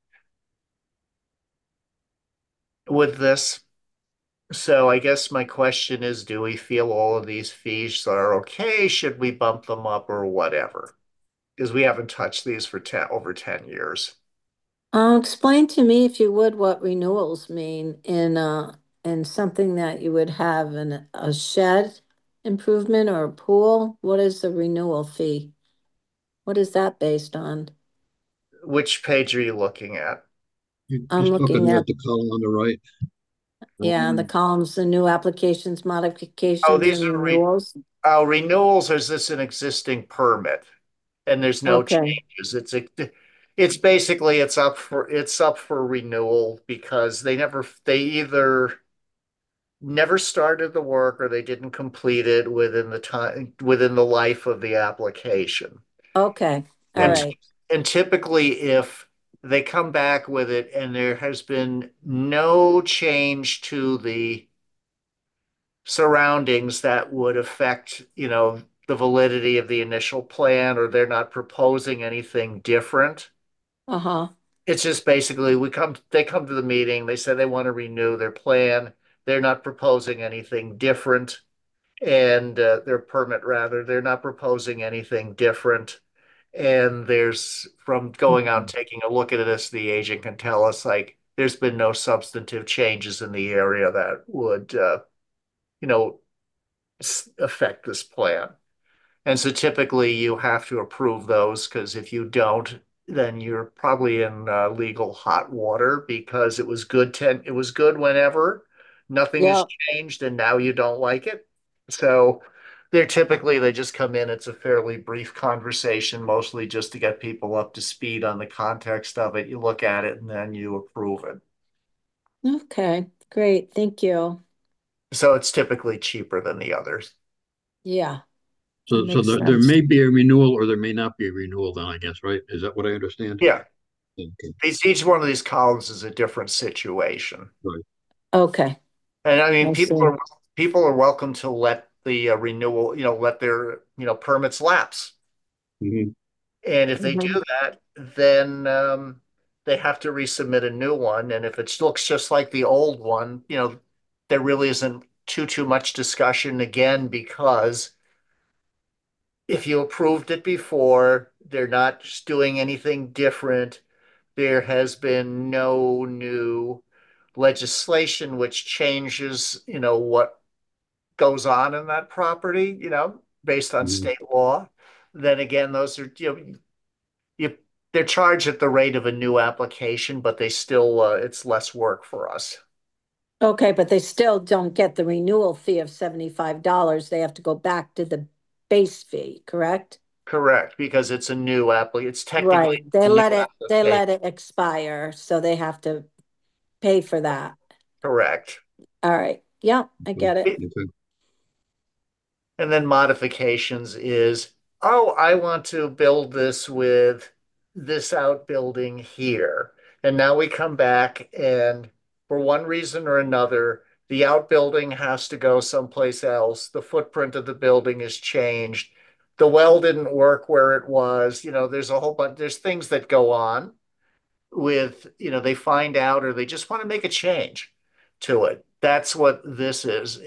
With this. So I guess my question is, do we feel all of these fees are okay? Should we bump them up or whatever? Because we haven't touched these for over 10 years. Explain to me, if you would, what renewals mean in something that you would have in a shed improvement or a pool. What is the renewal fee? What is that based on? Which page are you looking at? I'm He's looking talking at, about the column on the right. yeah, the columns, the new applications, Oh, modifications, these and are renewals. renewals, or is this an existing permit? And there's no Okay, changes. It's basically it's up for renewal because they either never started the work or they didn't complete it within the life of the application. okay, all And right. and typically if they come back with it and there has been no change to the surroundings that would affect, the validity of the initial plan, or they're not proposing anything different. Uh-huh. It's just basically they come to the meeting, they say they want to renew their plan. They're not proposing anything different and their permit rather, they're not proposing anything different. And there's from going out and taking a look at this, the agent can tell us like there's been no substantive changes in the area that would, you know, affect this plan. And so typically you have to approve those because if you don't, then you're probably in legal hot water because it was good whenever nothing has Yeah. changed and now you don't like it. So they just come in. It's a fairly brief conversation, mostly just to get people up to speed on the context of it. You look at it and then you approve it. Okay, great. Thank you. So it's typically cheaper than the others. Yeah. So, Makes there sense. may be a renewal or there may not be a renewal then, I guess, right? Is that what I understand? Yeah, Okay, each one of these columns is a different situation. right. Okay, And I mean, I see. people are welcome to let the renewal, let their, permits lapse. Mhm. And if they Mhm. do that, then they have to resubmit a new one. And if it looks just like the old one, there really isn't too much discussion again, because if you approved it before, they're not doing anything different. There has been no new legislation which changes, what goes on in that property, based on Mhm. state law. Then again, those are, you they're charged at the rate of a new application, but they still it's less work for us. Okay, but they still don't get the renewal fee of $75. They have to go back to the base fee, correct? Correct, because it's a new it's technically Right. They a new they application. let it expire, so they have to pay for that. Correct. All right. Yeah, I Okay. get it. Okay. And then modifications is, oh, I want to build this with this outbuilding here. And now we come back and for one reason or another, the outbuilding has to go someplace else. The footprint of the building is changed. The well didn't work where it was. There's a whole bunch, there's things that go on with, they find out or they just want to make a change to it. That's what this is.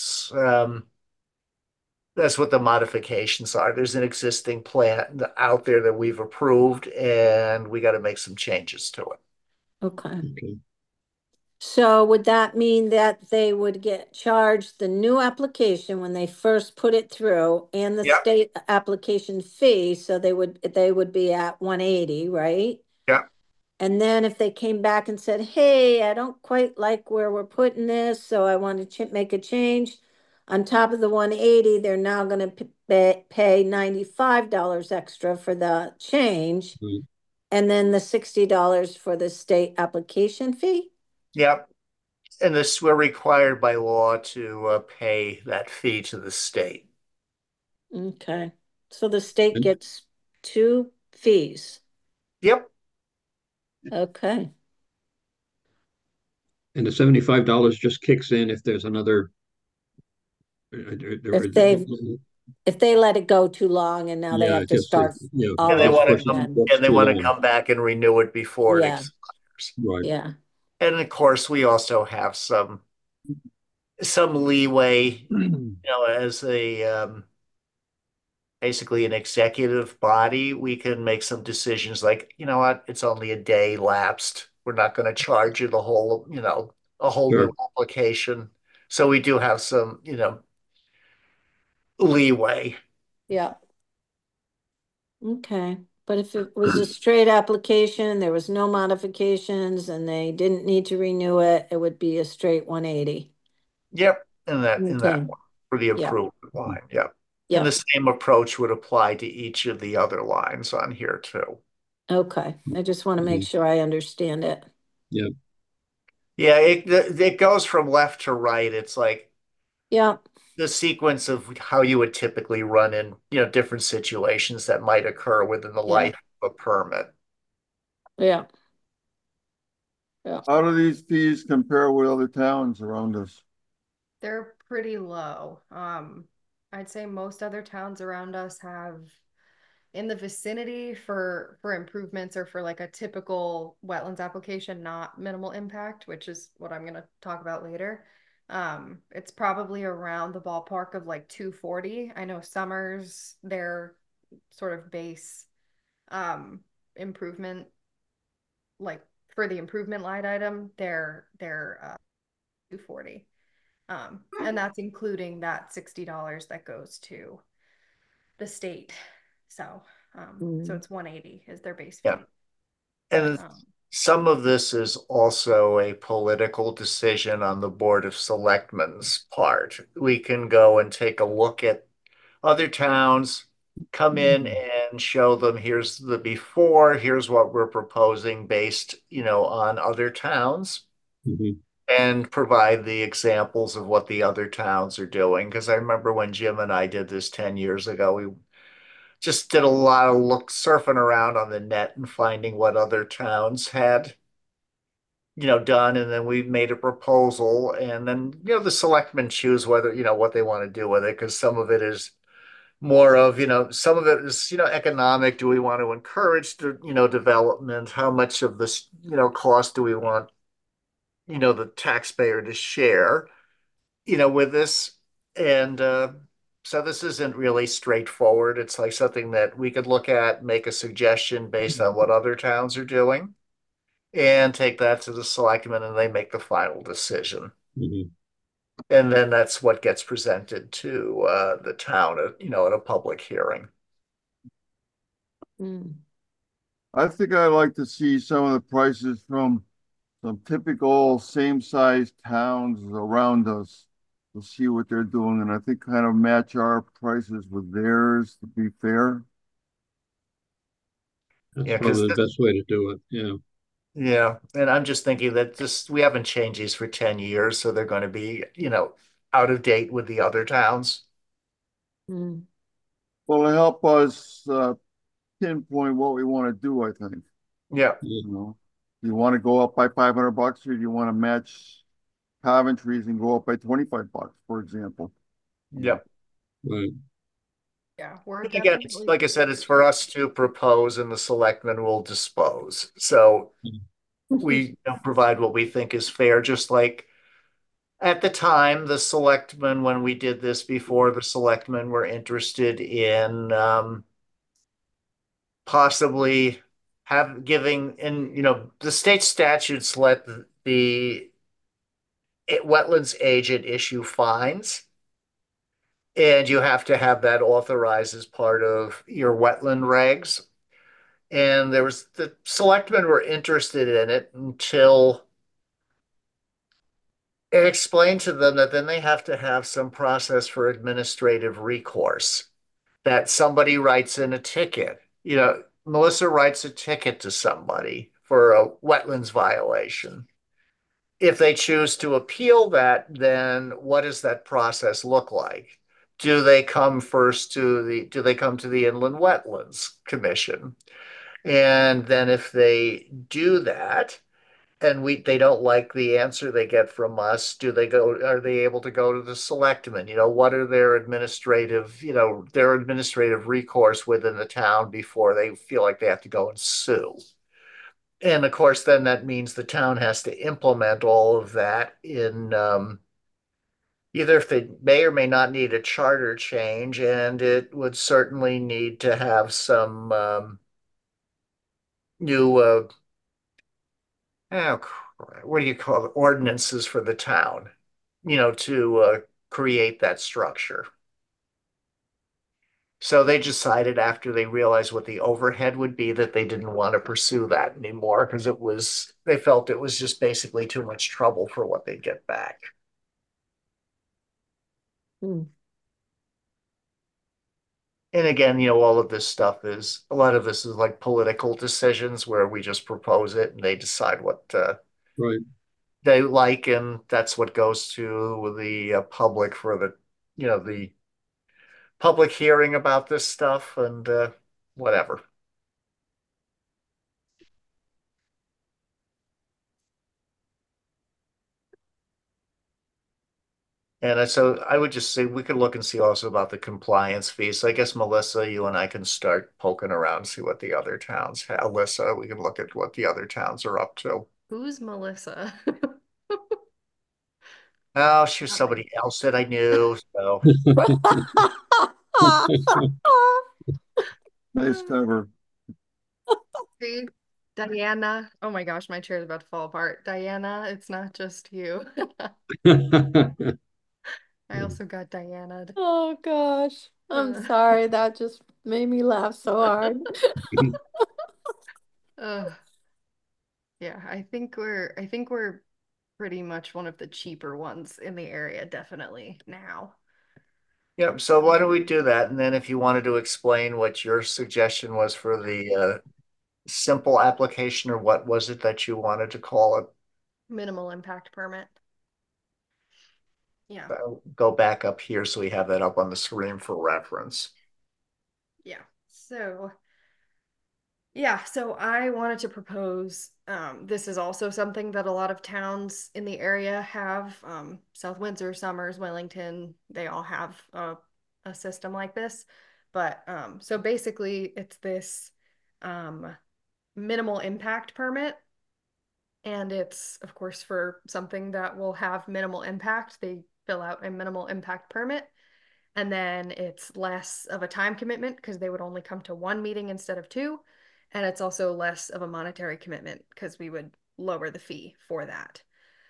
That's what the modifications are. There's an existing plan out there that we've approved, and we got to make some changes to it. Okay. Okay. So would that mean that they would get charged the new application when they first put it through and the Yep, state application fee? So they would be at 180, right? yep, And then if they came back and said, hey, I don't quite like where we're putting this, so I want to make a change. On top of the 180, they're now going to pay $95 extra for the change, Right. and then the $60 for the state application fee. yep. And this, we're required by law to pay that fee to the state. Okay. So the state And, gets two fees. Yep, Okay. and the $75 just kicks in if there's another. If they if they let it go too long and now they Yeah, have it to gets start yeah, all and they gets over want pushed to come again. and they too want to long. come back and renew it before it Yeah. expires. Right. Yeah. And of course, we also have some leeway, as a basically an executive body, we can make some decisions like, you know what, it's only a day lapsed. We're not going to charge you the whole, a whole new Sure. application. So we do have some, leeway. Yeah. Okay. But if it was a straight application, there was no modifications and they didn't need to renew it, it would be a straight 180. Yep. In that Okay. one for the Yeah. improvement line. Yep. And the Yeah. same approach would apply to each of the other lines on here too. Okay. I just want to make Mhm. sure I understand it. Yeah. Yeah, it goes from left to right. It's like Yeah. the sequence of how you would typically run in, different situations that might occur within the Yeah. life of a permit. Yeah. Yeah. How do these fees compare with other towns around us? They're pretty low. I'd say most other towns around us have in the vicinity for improvements or for like a typical wetlands application, not minimal impact, which is what I'm gonna talk about later. It's probably around the ballpark of like 240. I know Summers, their sort of base improvement, like for the improvement line item, they're 240. And that's including that $60 that goes to the state. So Mm. it's 180 is their base Yeah. fee. But And some of this is also a political decision on the Board of Selectmen's part. We can go and take a look at other towns, come in and show them here's the before, here's what we're proposing based, on other towns. Mhm. and provide the examples of what the other towns are doing. Because I remember when Jim and I did this 10 years ago, we just did a lot of surfing around on the net and finding what other towns had, done. And then we made a proposal. And then, the selectmen choose whether, what they want to do with it. Because some of it is more of, some of it is, economic. Do we want to encourage the, development? How much of this, cost do we want, the taxpayer to share, with this? And so this isn't really straightforward. It's like something that we could look at, make a suggestion based on what other towns are doing, and take that to the selectmen, and they make the final decision. Mhm. And then that's what gets presented to the town, at a public hearing. Hmm. I think I'd like to see some of the prices from some typical same-sized towns around us to see what they're doing, and I think kind of match our prices with theirs to be fair. That's Yeah, because probably the best way to do it. Yeah. yeah, and I'm just thinking that this we haven't changed these for 10 years, so they're going to be, out of date with the other towns. Hmm. Well, to help us pinpoint what we want to do, I think. Yeah, Yeah. You know, do you want to go up by 500 bucks, or do you want to match Coventry's and go up by 25 bucks, for example? yeah. Right. Yeah, we're And again, it's definitely like I said, it's for us to propose and the selectmen will dispose. So we, provide what we think is fair, just like at the time, the selectmen, when we did this before, the selectmen were interested in possibly have giving, and the state statutes let the wetlands agent issue fines, and you have to have that authorized as part of your wetland regs. And there was the selectmen were interested in it until it explained to them that then they have to have some process for administrative recourse, that somebody writes in a ticket. Melissa writes a ticket to somebody for a wetlands violation. If they choose to appeal that, then what does that process look like? Do they come to the Inland Wetlands Commission? And then if they do that, and they don't like the answer they get from us, are they able to go to the selectmen? What are their administrative recourse within the town before they feel like they have to go and sue? And of course, then that means the town has to implement all of that in either if they may or may not need a charter change, and it would certainly need to have some new oh, what do you call it? Ordinances for the town, to create that structure. So they decided after they realized what the overhead would be that they didn't want to pursue that anymore because they felt it was just basically too much trouble for what they'd get back. Hmm. And again, all of this stuff a lot of this is like political decisions where we just propose it and they decide what Right. they like, and that's what goes to the public for the public hearing about this stuff and whatever. So I would just say we could look and see also about the compliance fees. So I guess Melissa, you and I can start poking around, see what the other towns have. Alyssa, we can look at what the other towns are up to. Who's Melissa? Oh, she was Not me. somebody else that I knew. So Nice cover. See, Diana. Oh my gosh, my chair's about to fall apart. Diana, it's not just you. I also got Diana. Oh gosh, I'm sorry. That just made me laugh so hard. Ugh. Yeah, I think we're pretty much one of the cheaper ones in the area, definitely now. yeah, so why don't we do that? And then if you wanted to explain what your suggestion was for the simple application, or what was it that you wanted to call it? Minimal impact permit. Yeah. I'll go back up here so we have that up on the screen for reference. Yeah. So yeah, so I wanted to propose, this is also something that a lot of towns in the area have. South Windsor, Somers, Wellington, they all have a system like this. But so basically it's this um, minimal impact permit. And it's, of course, for something that will have minimal impact. They fill out a minimal impact permit. And then it's less of a time commitment because they would only come to one meeting instead of two. And it's also less of a monetary commitment because we would lower the fee for that.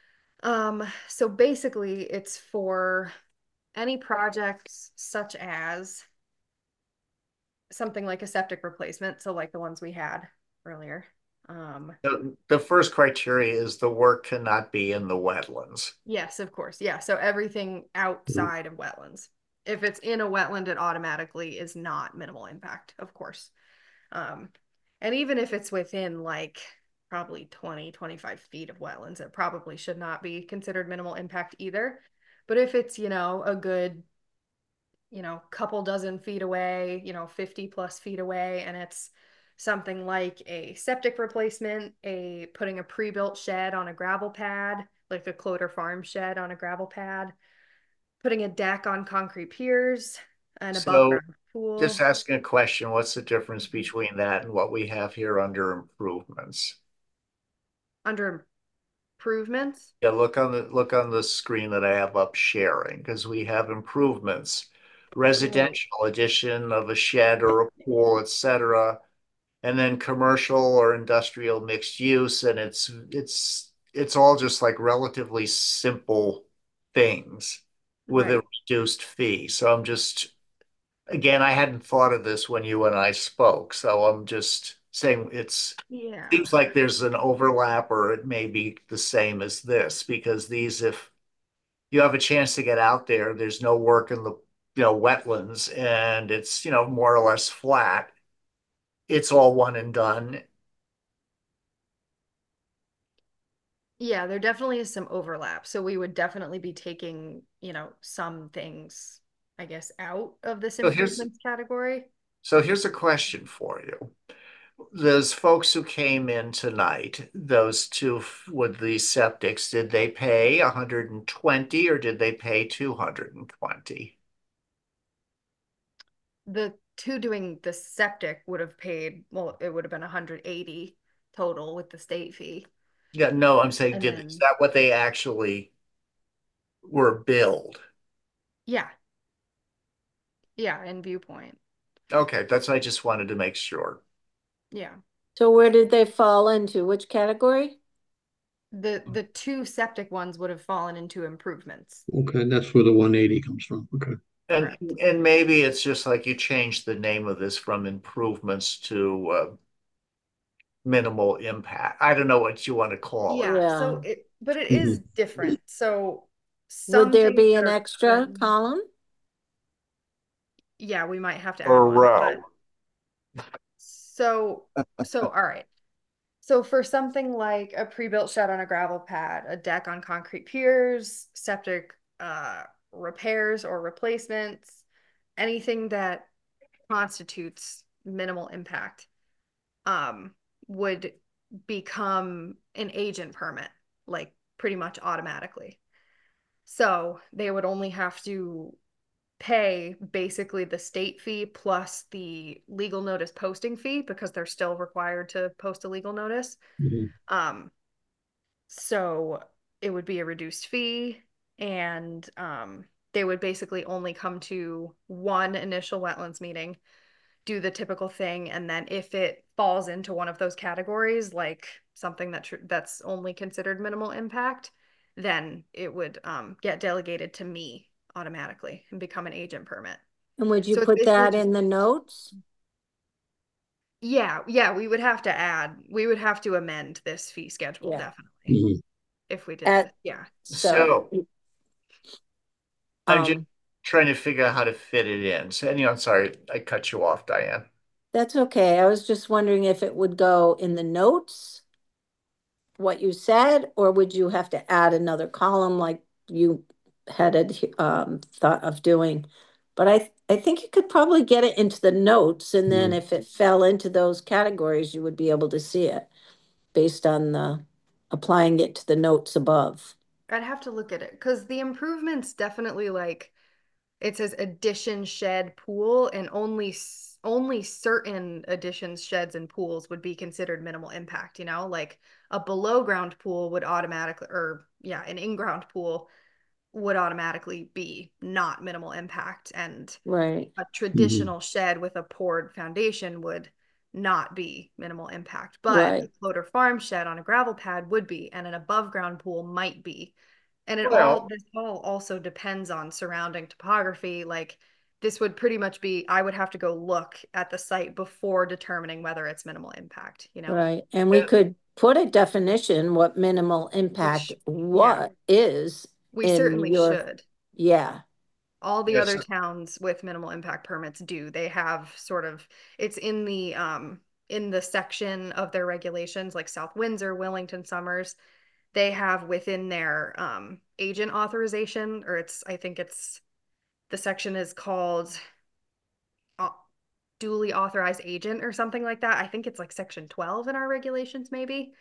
So basically, it's for any projects such as something like a septic replacement, so like the ones we had earlier. The first criteria is the work cannot be in the wetlands. Yes, of course. Yeah. So everything outside of wetlands. If it's in a wetland, it automatically is not minimal impact, of course. Um, and even if it's within like probably 20, 25 feet of wetlands, it probably should not be considered minimal impact either. But if it's, a good, couple dozen feet away, 50 plus feet away, and it's something like a septic replacement, a putting a pre-built shed on a gravel pad, like a Cloder Farm shed on a gravel pad, putting a deck on concrete piers, an above So ground pool. just asking a question, what's the difference between that and what we have here under improvements? Under improvements. Yeah, look on the screen that I have up sharing, because we have improvements, Well, residential addition of a shed or a pool, etc., and then commercial or industrial mixed use, and it's all just like relatively simple things with a right. reduced fee. So I'm just again, I hadn't thought of this when you and I spoke, so I'm just saying it's Yeah. seems like there's an overlap or it may be the same as this because these, if you have a chance to get out there, there's no work in the wetlands and it's more or less flat. It's all one and done. Yeah, there definitely is some overlap. So we would definitely be taking, some things, I guess, out of this So here's improvements category. so here's a question for you. Those folks who came in tonight, those two with the septics, did they pay 120 or did they pay 220? The two doing the septic would have paid, well, it would have been 180 total with the state fee. Yeah, no, I'm saying, And is then, that what they actually were billed? yeah, yeah, and viewpoint. Okay, that's I just wanted to make sure. Yeah. So where did they fall into? Which category? The two septic ones would have fallen into improvements. Okay, that's where the 180 comes from. Okay. And Correct. and maybe it's just like you changed the name of this from improvements to minimal impact. I don't know what you want to call it. Yeah, Yeah. so but it is Mhm. different. So Would some there things be that an are extra currently, column? yeah, we might have to add Or one. row. But so all right. So for something like a pre-built shed on a gravel pad, a deck on concrete piers, septic repairs or replacements, anything that constitutes minimal impact, um, would become an agent permit, like pretty much automatically. So they would only have to pay basically the state fee plus the legal notice posting fee because they're still required to post a legal notice. Mhm. Um, so it would be a reduced fee, and they would basically only come to one initial wetlands meeting, do the typical thing, and then if it falls into one of those categories, like something that's only considered minimal impact, then it would get delegated to me automatically and become an agent permit. And would you So it's put basically that just, in the notes? yeah, we would have to amend this fee schedule Yeah. definitely Mhm. if we did At that. Yeah. so So I'm just um trying to figure out how to fit it in. So, I'm sorry, I cut you off, Diane. that's okay. I was just wondering if it would go in the notes, what you said, or would you have to add another column like you headed thought of doing. But I think you could probably get it into the notes, and then Yeah. if it fell into those categories, you would be able to see it based on the applying it to the notes above. I'd have to look at it because the improvements definitely like it says addition shed pool and only certain additions sheds and pools would be considered minimal impact, you know, like a below ground pool would automatically or yeah, an in-ground pool would automatically be not minimal impact and Right, a Mhm. traditional shed with a poured foundation would not be minimal impact, but a right, floater farm shed on a gravel pad would be, and an above ground pool might be. And Well, this all also depends on surrounding topography. Like this would pretty much be, I would have to go look at the site before determining whether it's minimal impact, you know, right. And we could put a definition what minimal impact which, yeah, what is we in certainly your, should. yeah, All the yes, other towns with minimal impact permits do. They have sort of it's in the section of their regulations like South Windsor, Wellington, Summers, they have within their agent authorization or it's I think it's the section is called uh, duly authorized agent or something like that. I think it's like section 12 in our regulations maybe.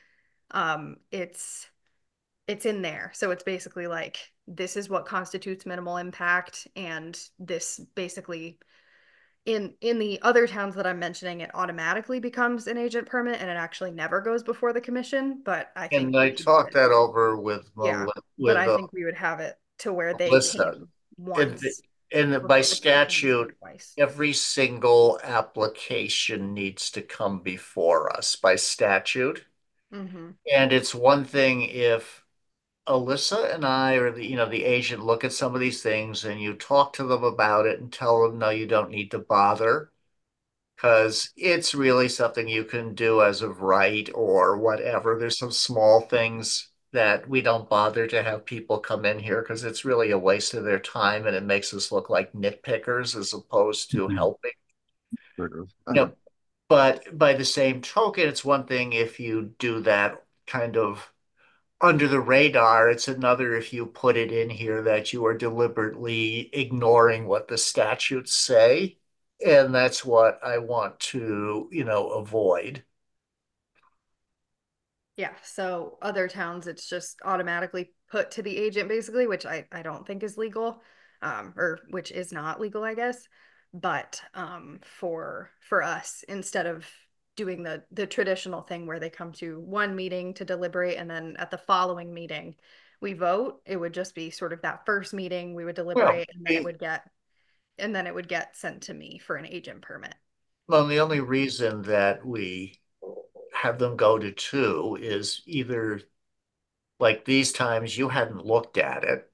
It's in there. So it's basically like this is what constitutes minimal impact and this basically in the other towns that I'm mentioning it automatically becomes an agent permit and it actually never goes before the commission, but I think and we I should have talked it. that over with Yeah, but I with think we would have it to where they Melissa. came And, once and by before the commission needs to come statute, twice. every single application needs to come before us by statute. Mm-hmm. And it's one thing if Alyssa and I or the agent look at some of these things and you talk to them about it and tell them, no, you don't need to bother because it's really something you can do as of right or whatever. There's some small things that we don't bother to have people come in here because it's really a waste of their time and it makes us look like nitpickers as opposed to Mhm. helping. But by the same token, it's one thing if you do that kind of under the radar. It's another if you put it in here that you are deliberately ignoring what the statutes say. And that's what I want to, avoid. Yeah, so other towns, it's just automatically put to the agent basically, which I don't think is legal, or which is not legal, I guess. But for us, instead of doing the traditional thing where they come to one meeting to deliberate and then at the following meeting we vote, it would just be sort of that first meeting we would Well, deliberate and then it would get sent to me for an agent permit. well, the only reason that we have them go to two is either like these times you hadn't looked at it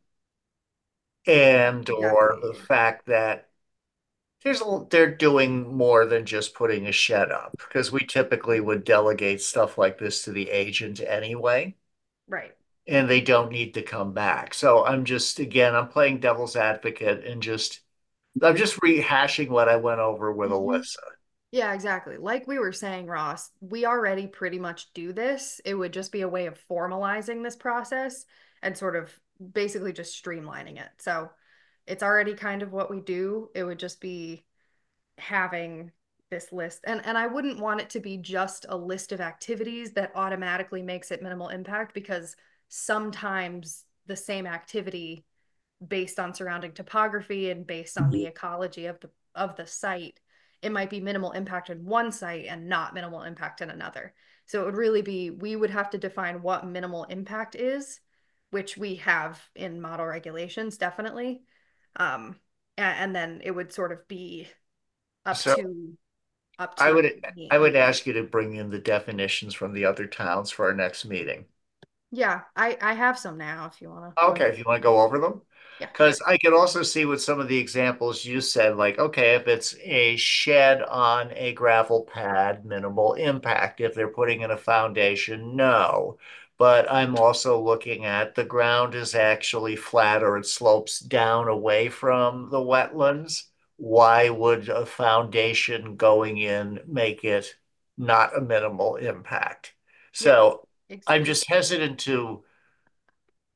and or Exactly. the fact that they're doing more than just putting a shed up because we typically would delegate stuff like this to the agent anyway, Right. and they don't need to come back. So I'm playing devil's advocate and I'm just rehashing what I went over with Mhm. Alyssa. Yeah, exactly. Like we were saying, Ross, we already pretty much do this. It would just be a way of formalizing this process and sort of basically just streamlining it. So it's already kind of what we do. It would just be having this list. And I wouldn't want it to be just a list of activities that automatically makes it minimal impact because sometimes the same activity based on surrounding topography and based on the Mhm. ecology of the site, it might be minimal impact in one site and not minimal impact in another. So it would really be we would have to define what minimal impact is, which we have in model regulations definitely. Um, and then it would sort of be up So to up I to would I me. would ask you to bring in the definitions from the other towns for our next meeting. Yeah, I have some now if you want to. Okay, if you want to go over them. Yeah. Because I could also see with some of the examples you said, like, okay, if it's a shed on a gravel pad, minimal impact. If they're putting in a foundation, no. But I'm also looking at the ground is actually flat or it slopes down away from the wetlands. Why would a foundation going in make it not a minimal impact? Yeah, So I'm exactly. just hesitant to just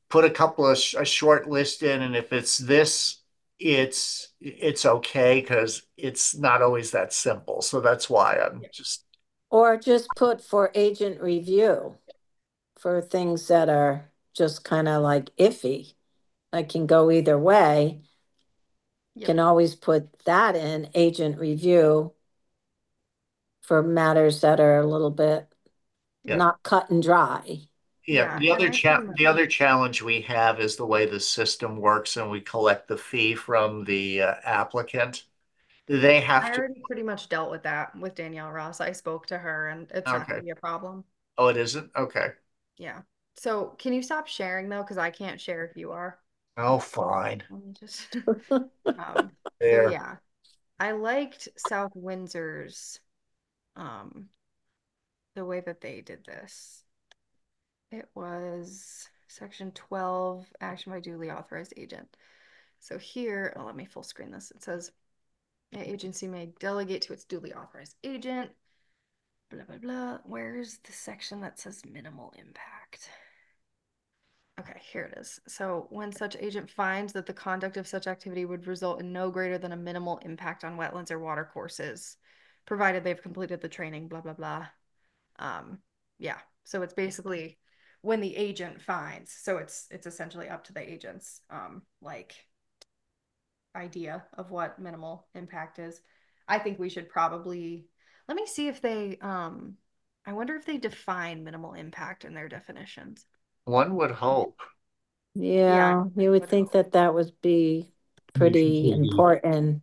put a couple of a short list in, and if it's this, it's okay because it's not always that simple. So that's why I'm Yeah. just Or just put for agent review for things that are just kind of like iffy. I can go either way. Yep. Can always put that in agent review for matters that are a little bit yeah. not cut and dry. Yeah, Yeah, and I pretty much the other challenge we have is the way the system works, and we collect the fee from the applicant. They I have to. already pretty much dealt with that with Danielle Ross. I spoke to her and it's not going Okay. to be a problem. Oh, it isn't? Okay. Yeah. So can you stop sharing though? Because I can't share if you are. Oh, fine. Let me just so There. yeah. I liked South Windsor's um the way that they did this. It was section 12, action by duly authorized agent. So here, let me full screen this. It says an agency may delegate to its duly authorized agent. Blah blah blah. Where's the section that says minimal impact? Okay, here it is. So when such agent finds that the conduct of such activity would result in no greater than a minimal impact on wetlands or water courses, provided they've completed the training, blah blah blah. Um, yeah. So it's basically when the agent finds. So it's essentially up to the agent's like idea of what minimal impact is. I think we should probably let me see if they I wonder if they define minimal impact in their definitions. One would hope. Yeah, Yeah, I you would would think hope. that that would be You should pretty say the important.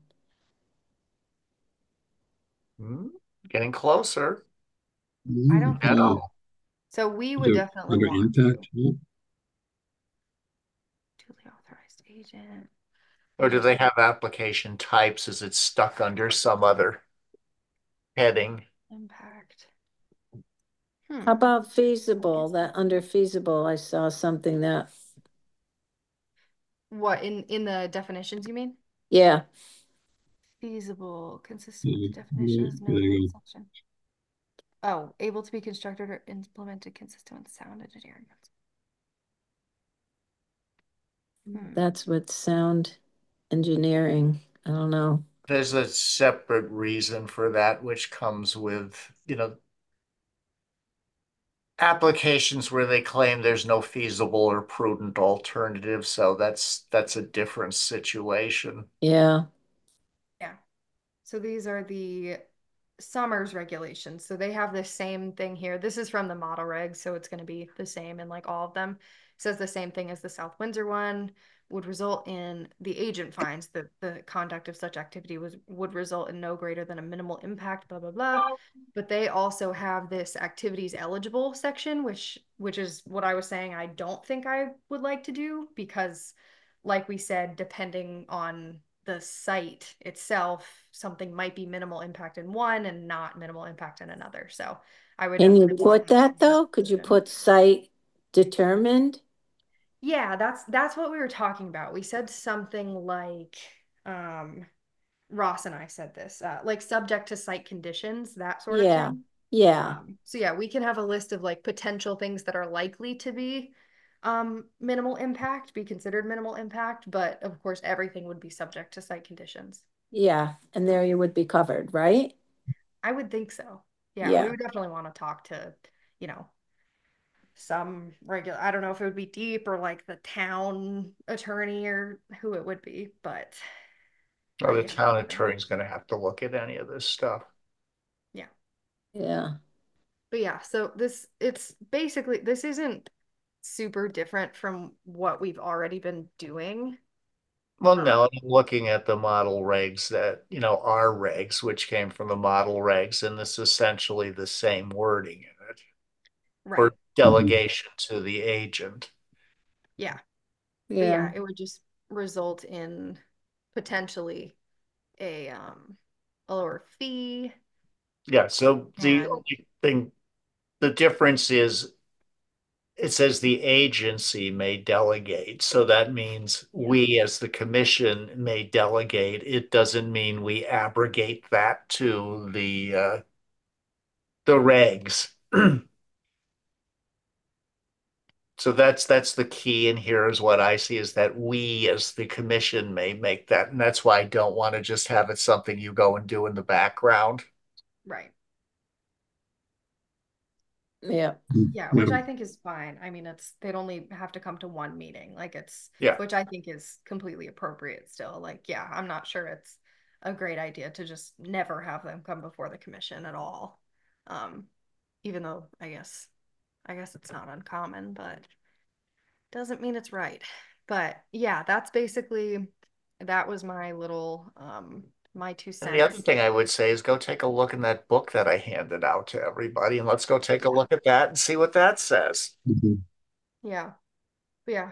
Hmm, getting closer. I don't think uh, No. so. We would under, definitely under want to. impact. Yeah. Duly authorized agent, Or do they minimal have application types? Is it stuck under some other heading? impact. How Hmm. about I feasible? guess That under feasible, I saw something that, what in the definitions you mean? yeah, Feasible, consistent with Yeah, the yeah, definitions there noted in you section. Oh, able to be constructed or implemented consistent with sound engineering. Hmm. that's with sound engineering. I don't know. There's a separate reason for that, which comes with, applications where they claim there's no feasible or prudent alternative. So that's a different situation. Yeah, Yeah. So these are the Summers regulations. So they have the same thing here. This is from the model regs, so it's going to be the same in like all of them. It says the same thing as the South Windsor one would result in the agent finds that the conduct of such activity would result in no greater than a minimal impact, blah blah blah. But they also have this activities eligible section, which is what I was saying I don't think I would like to do because like we said, depending on the site itself, something might be minimal impact in one and not minimal impact in another. So I would can you definitely want put that though? Could you that. put site determined? Yeah, that's what we were talking about. We said something like um Ross and I said this, like subject to site conditions, that sort of Yeah, thing. yeah, So yeah, we can have a list of like potential things that are likely to be minimal impact, be considered minimal impact, but of course everything would be subject to site conditions. yeah. And there you would be covered, right? I would think so. Yeah, we Yeah, would definitely want to talk to, you know, some regular, I don't know if it would be deep or like the town attorney or who it would be, Or but the yeah, town definitely. attorney's going to have to look at any of this stuff. Yeah. yeah. But yeah, so it's basically, this isn't super different from what we've already been doing. Well, Um, no, I'm looking at the model regs that, are regs, which came from the model regs, and it's essentially the same wording in it for right. Mhm. delegation to the agent. Yeah. But Yeah, yeah, it would just result in potentially a lower fee Yeah, so the and only thing, the difference is it says the agency may delegate. So that means yeah. we as the commission may delegate. It doesn't mean we abrogate that to the regs. So that's the key in here is what I see is that we as the commission may make that. And that's why I don't want to just have it something you go and do in the background. Right. Yeah. Yeah, which Madam, I think is fine. I mean, they'd only have to come to one meeting. Like Yeah. which I think is completely appropriate still. Like, yeah, I'm not sure it's a great idea to just never have them come before the commission at all. Um, Even though I guess it's not uncommon, but doesn't mean it's right. But yeah, that was my little my two And the other cents. thing I would say is go take a look in that book that I handed out to everybody and let's go take a look at that and see what that says. mhm. Yeah. Yeah.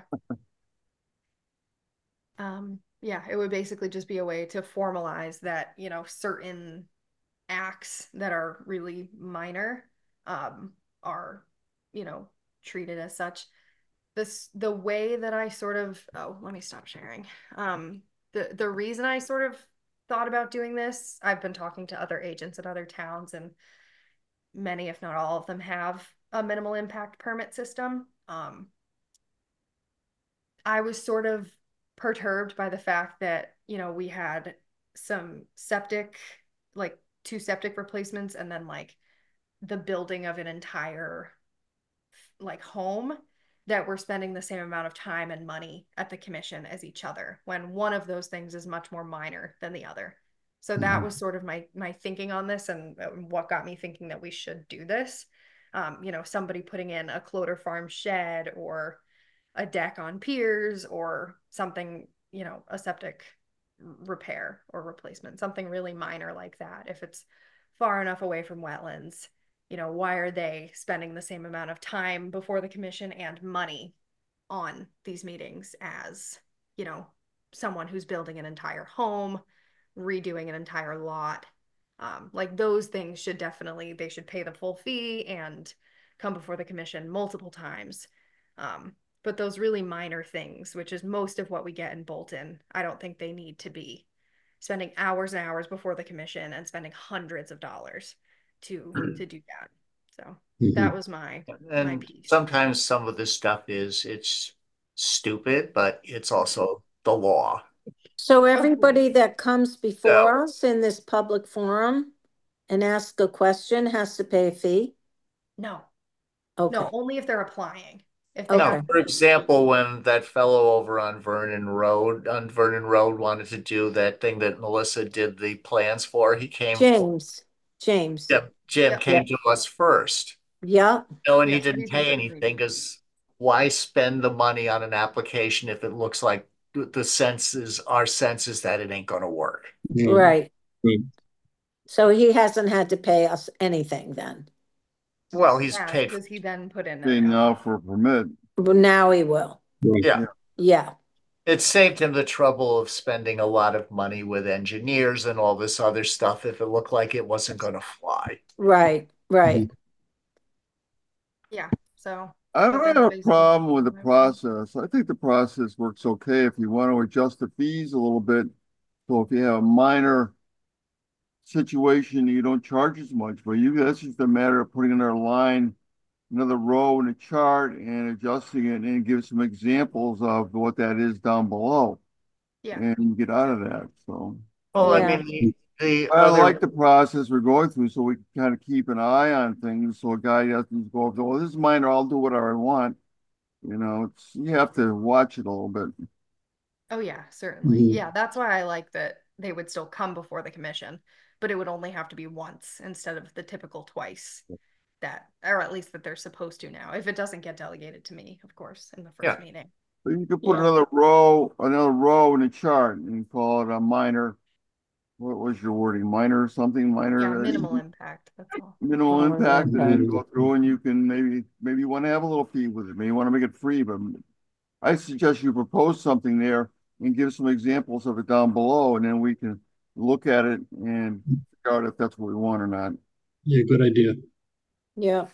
Yeah, it would basically just be a way to formalize that, certain acts that are really minor are, you know, treated as such. The way that I sort of, oh, let me stop sharing. The reason I sort of thought about doing this, I've been talking to other agents in other towns, and many, if not all of them, have a minimal impact permit system. I was sort of perturbed by the fact that, we had some septic, like two septic replacements, and then like the building of an entire like home that we're spending the same amount of time and money at the commission as each other when one of those things is much more minor than the other. So that was sort of my thinking on this and what got me thinking that we should do this. Somebody putting in a Cloder Farm shed or a deck on piers or something, a septic repair or replacement, something really minor like that. If it's far enough away from wetlands, why are they spending the same amount of time before the commission and money on these meetings as, you know, someone who's building an entire home, redoing an entire lot? Like those things they should pay the full fee and come before the commission multiple times. But those really minor things, which is most of what we get in Bolton, I don't think they need to be spending hours and hours before the commission and spending hundreds of dollars to do that. So that Mhm. was my And piece. sometimes some of this stuff it's stupid, but it's also the law. So Of course. everybody that comes So, before us in this public forum and asks a question has to pay a fee? No, Okay, no, only if they're applying. If they no, okay. have to for submit an example, application. when that fellow over on Vernon Road wanted to do that thing that Melissa did the plans for, he came for, James. Jim Yep. came Yep. to us first. Yep. No, and he Yeah, so didn't he's been pay to the anything previous because why spend the money on an application if it looks like our sense is that it ain't gonna work. Yeah, Right. right. So he hasn't had to pay us anything then. Well, he he's has paid, because he then put in Pay an now for a permit. But now he will. Right. yeah. Yeah. Yeah. It saved him the trouble of spending a lot of money with engineers and all this other stuff if it looked like it wasn't gonna fly. Right. Right. Mhm. yeah. So, I but don't that's have a basically problem with the my opinion. process. I think the process works okay if you want to adjust the fees a little bit. So if you have a minor situation, you don't charge as much, but that's just a matter of putting another line, another row in the chart and adjusting it and give some examples of what that is down below Yeah. and you get out of that. So Well, I Yeah. mean, the I other like the process we're going through so we can kind of keep an eye on things so a guy doesn't go, well, this is minor, I'll do whatever I want. You have to watch it a little bit. Oh yeah, certainly. Mhm. Yeah, that's why I like that they would still come before the commission, but it would only have to be once instead of the typical twice that, or at least that they're supposed to now. If it doesn't get delegated to me, of course, in the first yeah. meeting. But you could put Yeah. another row in the chart and call it a minor. What was your wording? Minor something, Yeah, minor minimal impact. That's all. minimal Minimal impact, and then impact. go through and you can maybe you want to have a little fee with it. Maybe you want to make it free, but I suggest you propose something there and give some examples of it down below, and then we can look at it and figure out if that's what we want or not. Yeah, good idea. Yeah.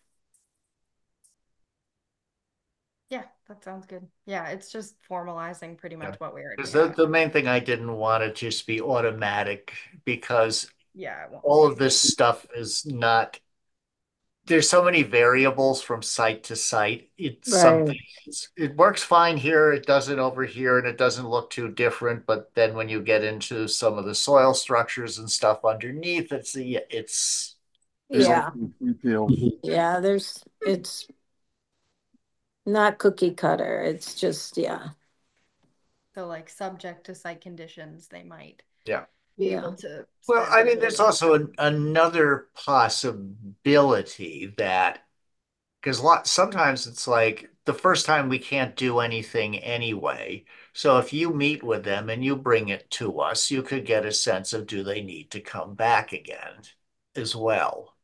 Yeah, that sounds good. Yeah, it's just formalizing pretty Yeah. much what we already Because have. the main thing I didn't want it to just be automatic because Yeah, it won't all of be. this stuff is not there's so many variables from site to site. It's something, Right. it works fine here, it doesn't over here, and it doesn't look too different. But then when you get into some of the soil structures and stuff underneath, there's a, Yeah, Details. yeah, it's not cookie cutter. It's just, yeah, So like subject to site conditions, they might yeah. be yeah. able to Well, spend I a mean, little there's more also time. another possibility that because sometimes it's like the first time we can't do anything anyway. So if you meet with them and you bring it to us, you could get a sense of do they need to come back again as well.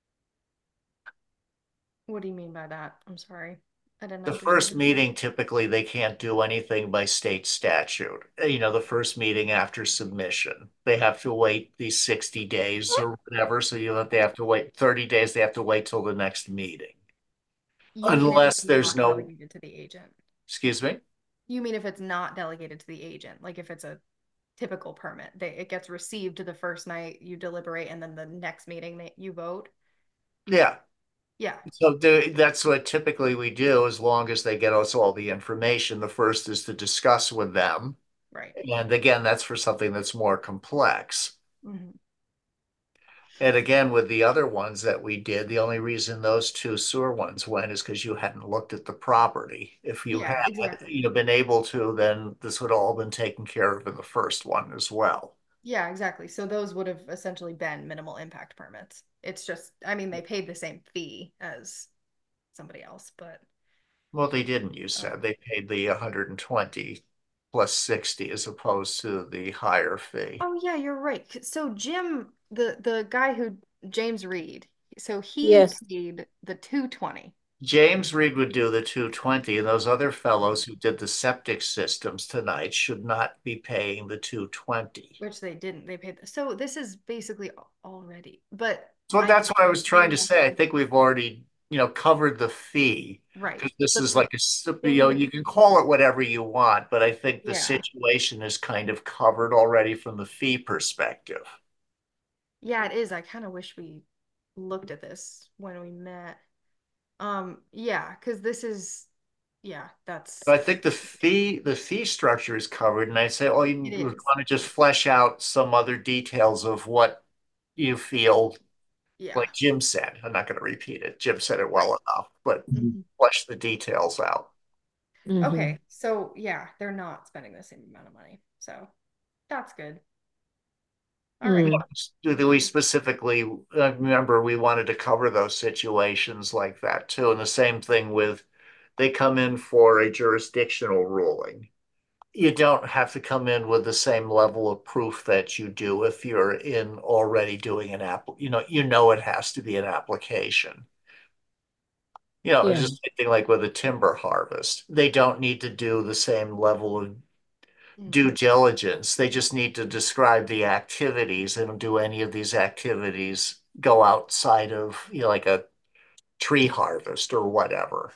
What do you mean by that? I'm sorry. I didn't The first understand. meeting, typically they can't do anything by state statute. The first meeting after submission, they have to wait these 60 days or whatever. So they have to wait 30 days. They have to wait till the next meeting. You mean if Unless it's there's not no, delegated to the agent? excuse me. You mean if it's not delegated to the agent, like if it's a typical permit, it gets received the first night, you deliberate, and then the next meeting that you vote? Yeah. Yeah, So that's what typically we do as long as they get us all the information. The first is to discuss with them. right. And again, that's for something that's more complex. Mhm. And again, with the other ones that we did, the only reason those two sewer ones went is because you hadn't looked at the property. If you Yeah, had, exactly. been able to, then this would all been taken care of in the first one as well. Yeah, exactly. So those would have essentially been minimal impact permits. It's just, I mean, they paid the same fee as somebody else, but Well, they didn't, you um, said. They paid the 120 plus 60 as opposed to the higher fee. oh yeah, you're right. So Jim, the guy who James Reed, so he Yes, paid the 220, James Reed would do the 220, and those other fellows who did the septic systems tonight should not be paying the 220. which they didn't. They paid. So this is basically already, but So I that's what I was trying to yeah, say. I think we've already, covered the fee right. because this But is the like thing you is, can call it whatever you want, but I think the yeah, situation is kind of covered already from the fee perspective. yeah, it is. I kind of wish we looked at this when we met. Yeah, because this is, yeah, But I think the fee structure is covered, and I'd say, oh, you it want is. to just flesh out some other details of what you feel, Yeah, like Jim said. I'm not going to repeat it. Jim said it right. well enough, but Mhm. flesh the details out. hmm Okay, so yeah, they're not spending the same amount of money. So that's good. All right. mm. We specifically, remember we wanted to cover those situations like that too. And the same thing with they come in for a jurisdictional ruling. You don't have to come in with the same level of proof that you do if you're in already doing an app. It has to be an application. It's Yeah, just something like with a timber harvest. They don't need to do the same level of due Mhm. diligence. They just need to describe the activities and do any of these activities go outside of, like a tree harvest or whatever.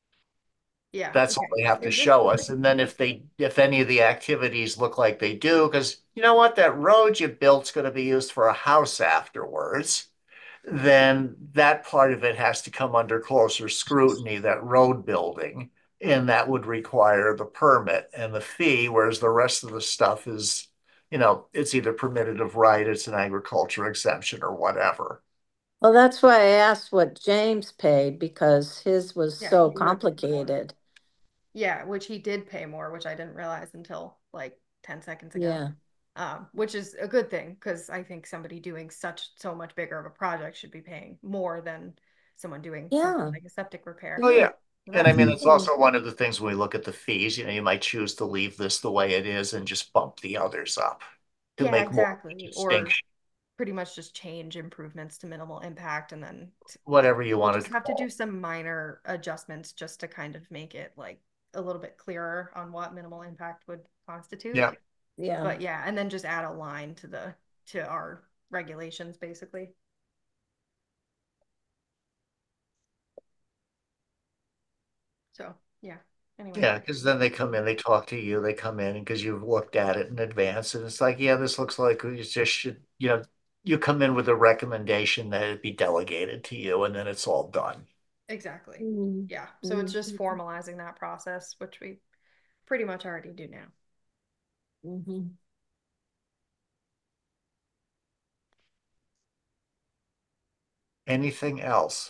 Yeah, That's all okay. they have to And this, show us. And then if any of the activities look like they do, because you know what, that road you built's going to be used for a house afterwards, then that part of it has to come under closer scrutiny, that road building, and that would require the permit and the fee, whereas the rest of the stuff is, it's either permitted of right, it's an agriculture exemption or whatever. well, that's why I asked what James paid because his was yeah, so he would have paid more. complicated. Yeah, which he did pay more, which I didn't realize until like 10 seconds ago. Yeah, Which is a good thing because I think somebody doing so much bigger of a project should be paying more than someone doing something yeah, like a septic repair. Oh, yeah. yeah. So And I that's mean, good. it's also one of the things when we look at the fees, you might choose to leave this the way it is and just bump the others up to Yeah, make more exactly. Or distinction, pretty much just change improvements to minimal impact and then whatever you we'll want just to have to do call some minor adjustments just to kind of make it like a little bit clearer on what minimal impact would it. constitute. Yeah. Yeah. But yeah, and then just add a line to our regulations basically. So yeah. Anyway. Yeah, because then they come in, they talk to you, they come in because you've looked at it in advance, and it's like, yeah, this looks like we just should, you come in with a recommendation that it be delegated to you, and then it's all done. Exactly. Mm. Yeah. So it's just formalizing that process, which we pretty much already do now. Mhm. Anything else?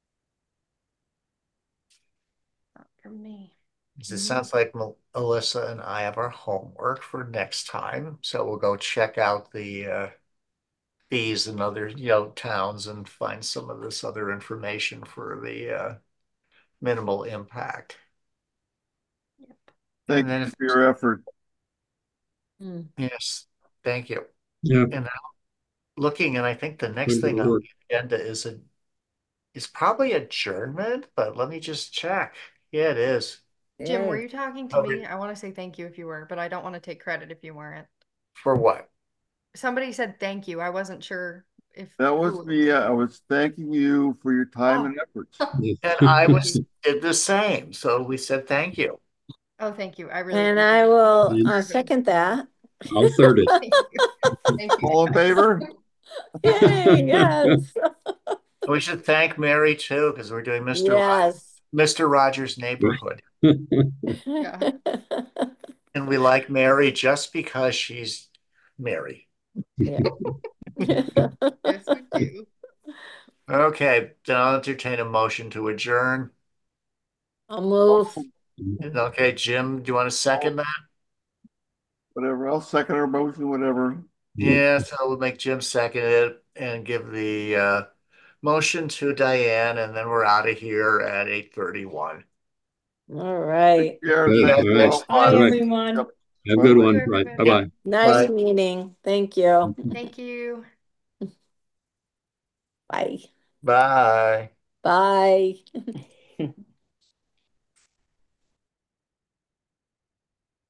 Not from me. 'Cause it sounds like Melissa and I have our homework for next time, so we'll go check out the fees in other, towns and find some of this other information for the minimal impact. Yep. Thank And then you for your effort. Mm. yes, thank you. Yeah, And now looking, and I think the next pretty thing good on work. the agenda is probably adjournment, but let me just check. Yeah, it is. Jim, were Yay. you talking to Covered. me? I want to say thank you if you were, but I don't want to take credit if you weren't. For what? Somebody said thank you. I wasn't sure if That was who it me. I was thanking you for your time Oh. and efforts. And I did the same, so we said thank you. Oh, thank you. I really And appreciate I it. will And second that. I'll third it. Thank you. Thank you. All in favor? Yay, yes. We should thank Mary too, because we're doing Yes. Mr. Rogers' Neighborhood. Yeah. And we like Mary just because she's Mary. Yeah. Yes, we do. Okay, then I'll entertain a motion to adjourn. I'll move. Okay, Jim, do you want to second that? Whatever. I'll second our motion, whatever. Yeah, so we'll make Jim second it and give the motion to Diane, and then we're out of here at 8:31. All right. Yeah, Good. thank All you right. all. Bye, All right. everyone. Yep. Have a Bye. good Thank you, one. Right. everybody. Bye-bye. Nice Bye. meeting. Thank you. Thank you. Bye. Bye. Bye.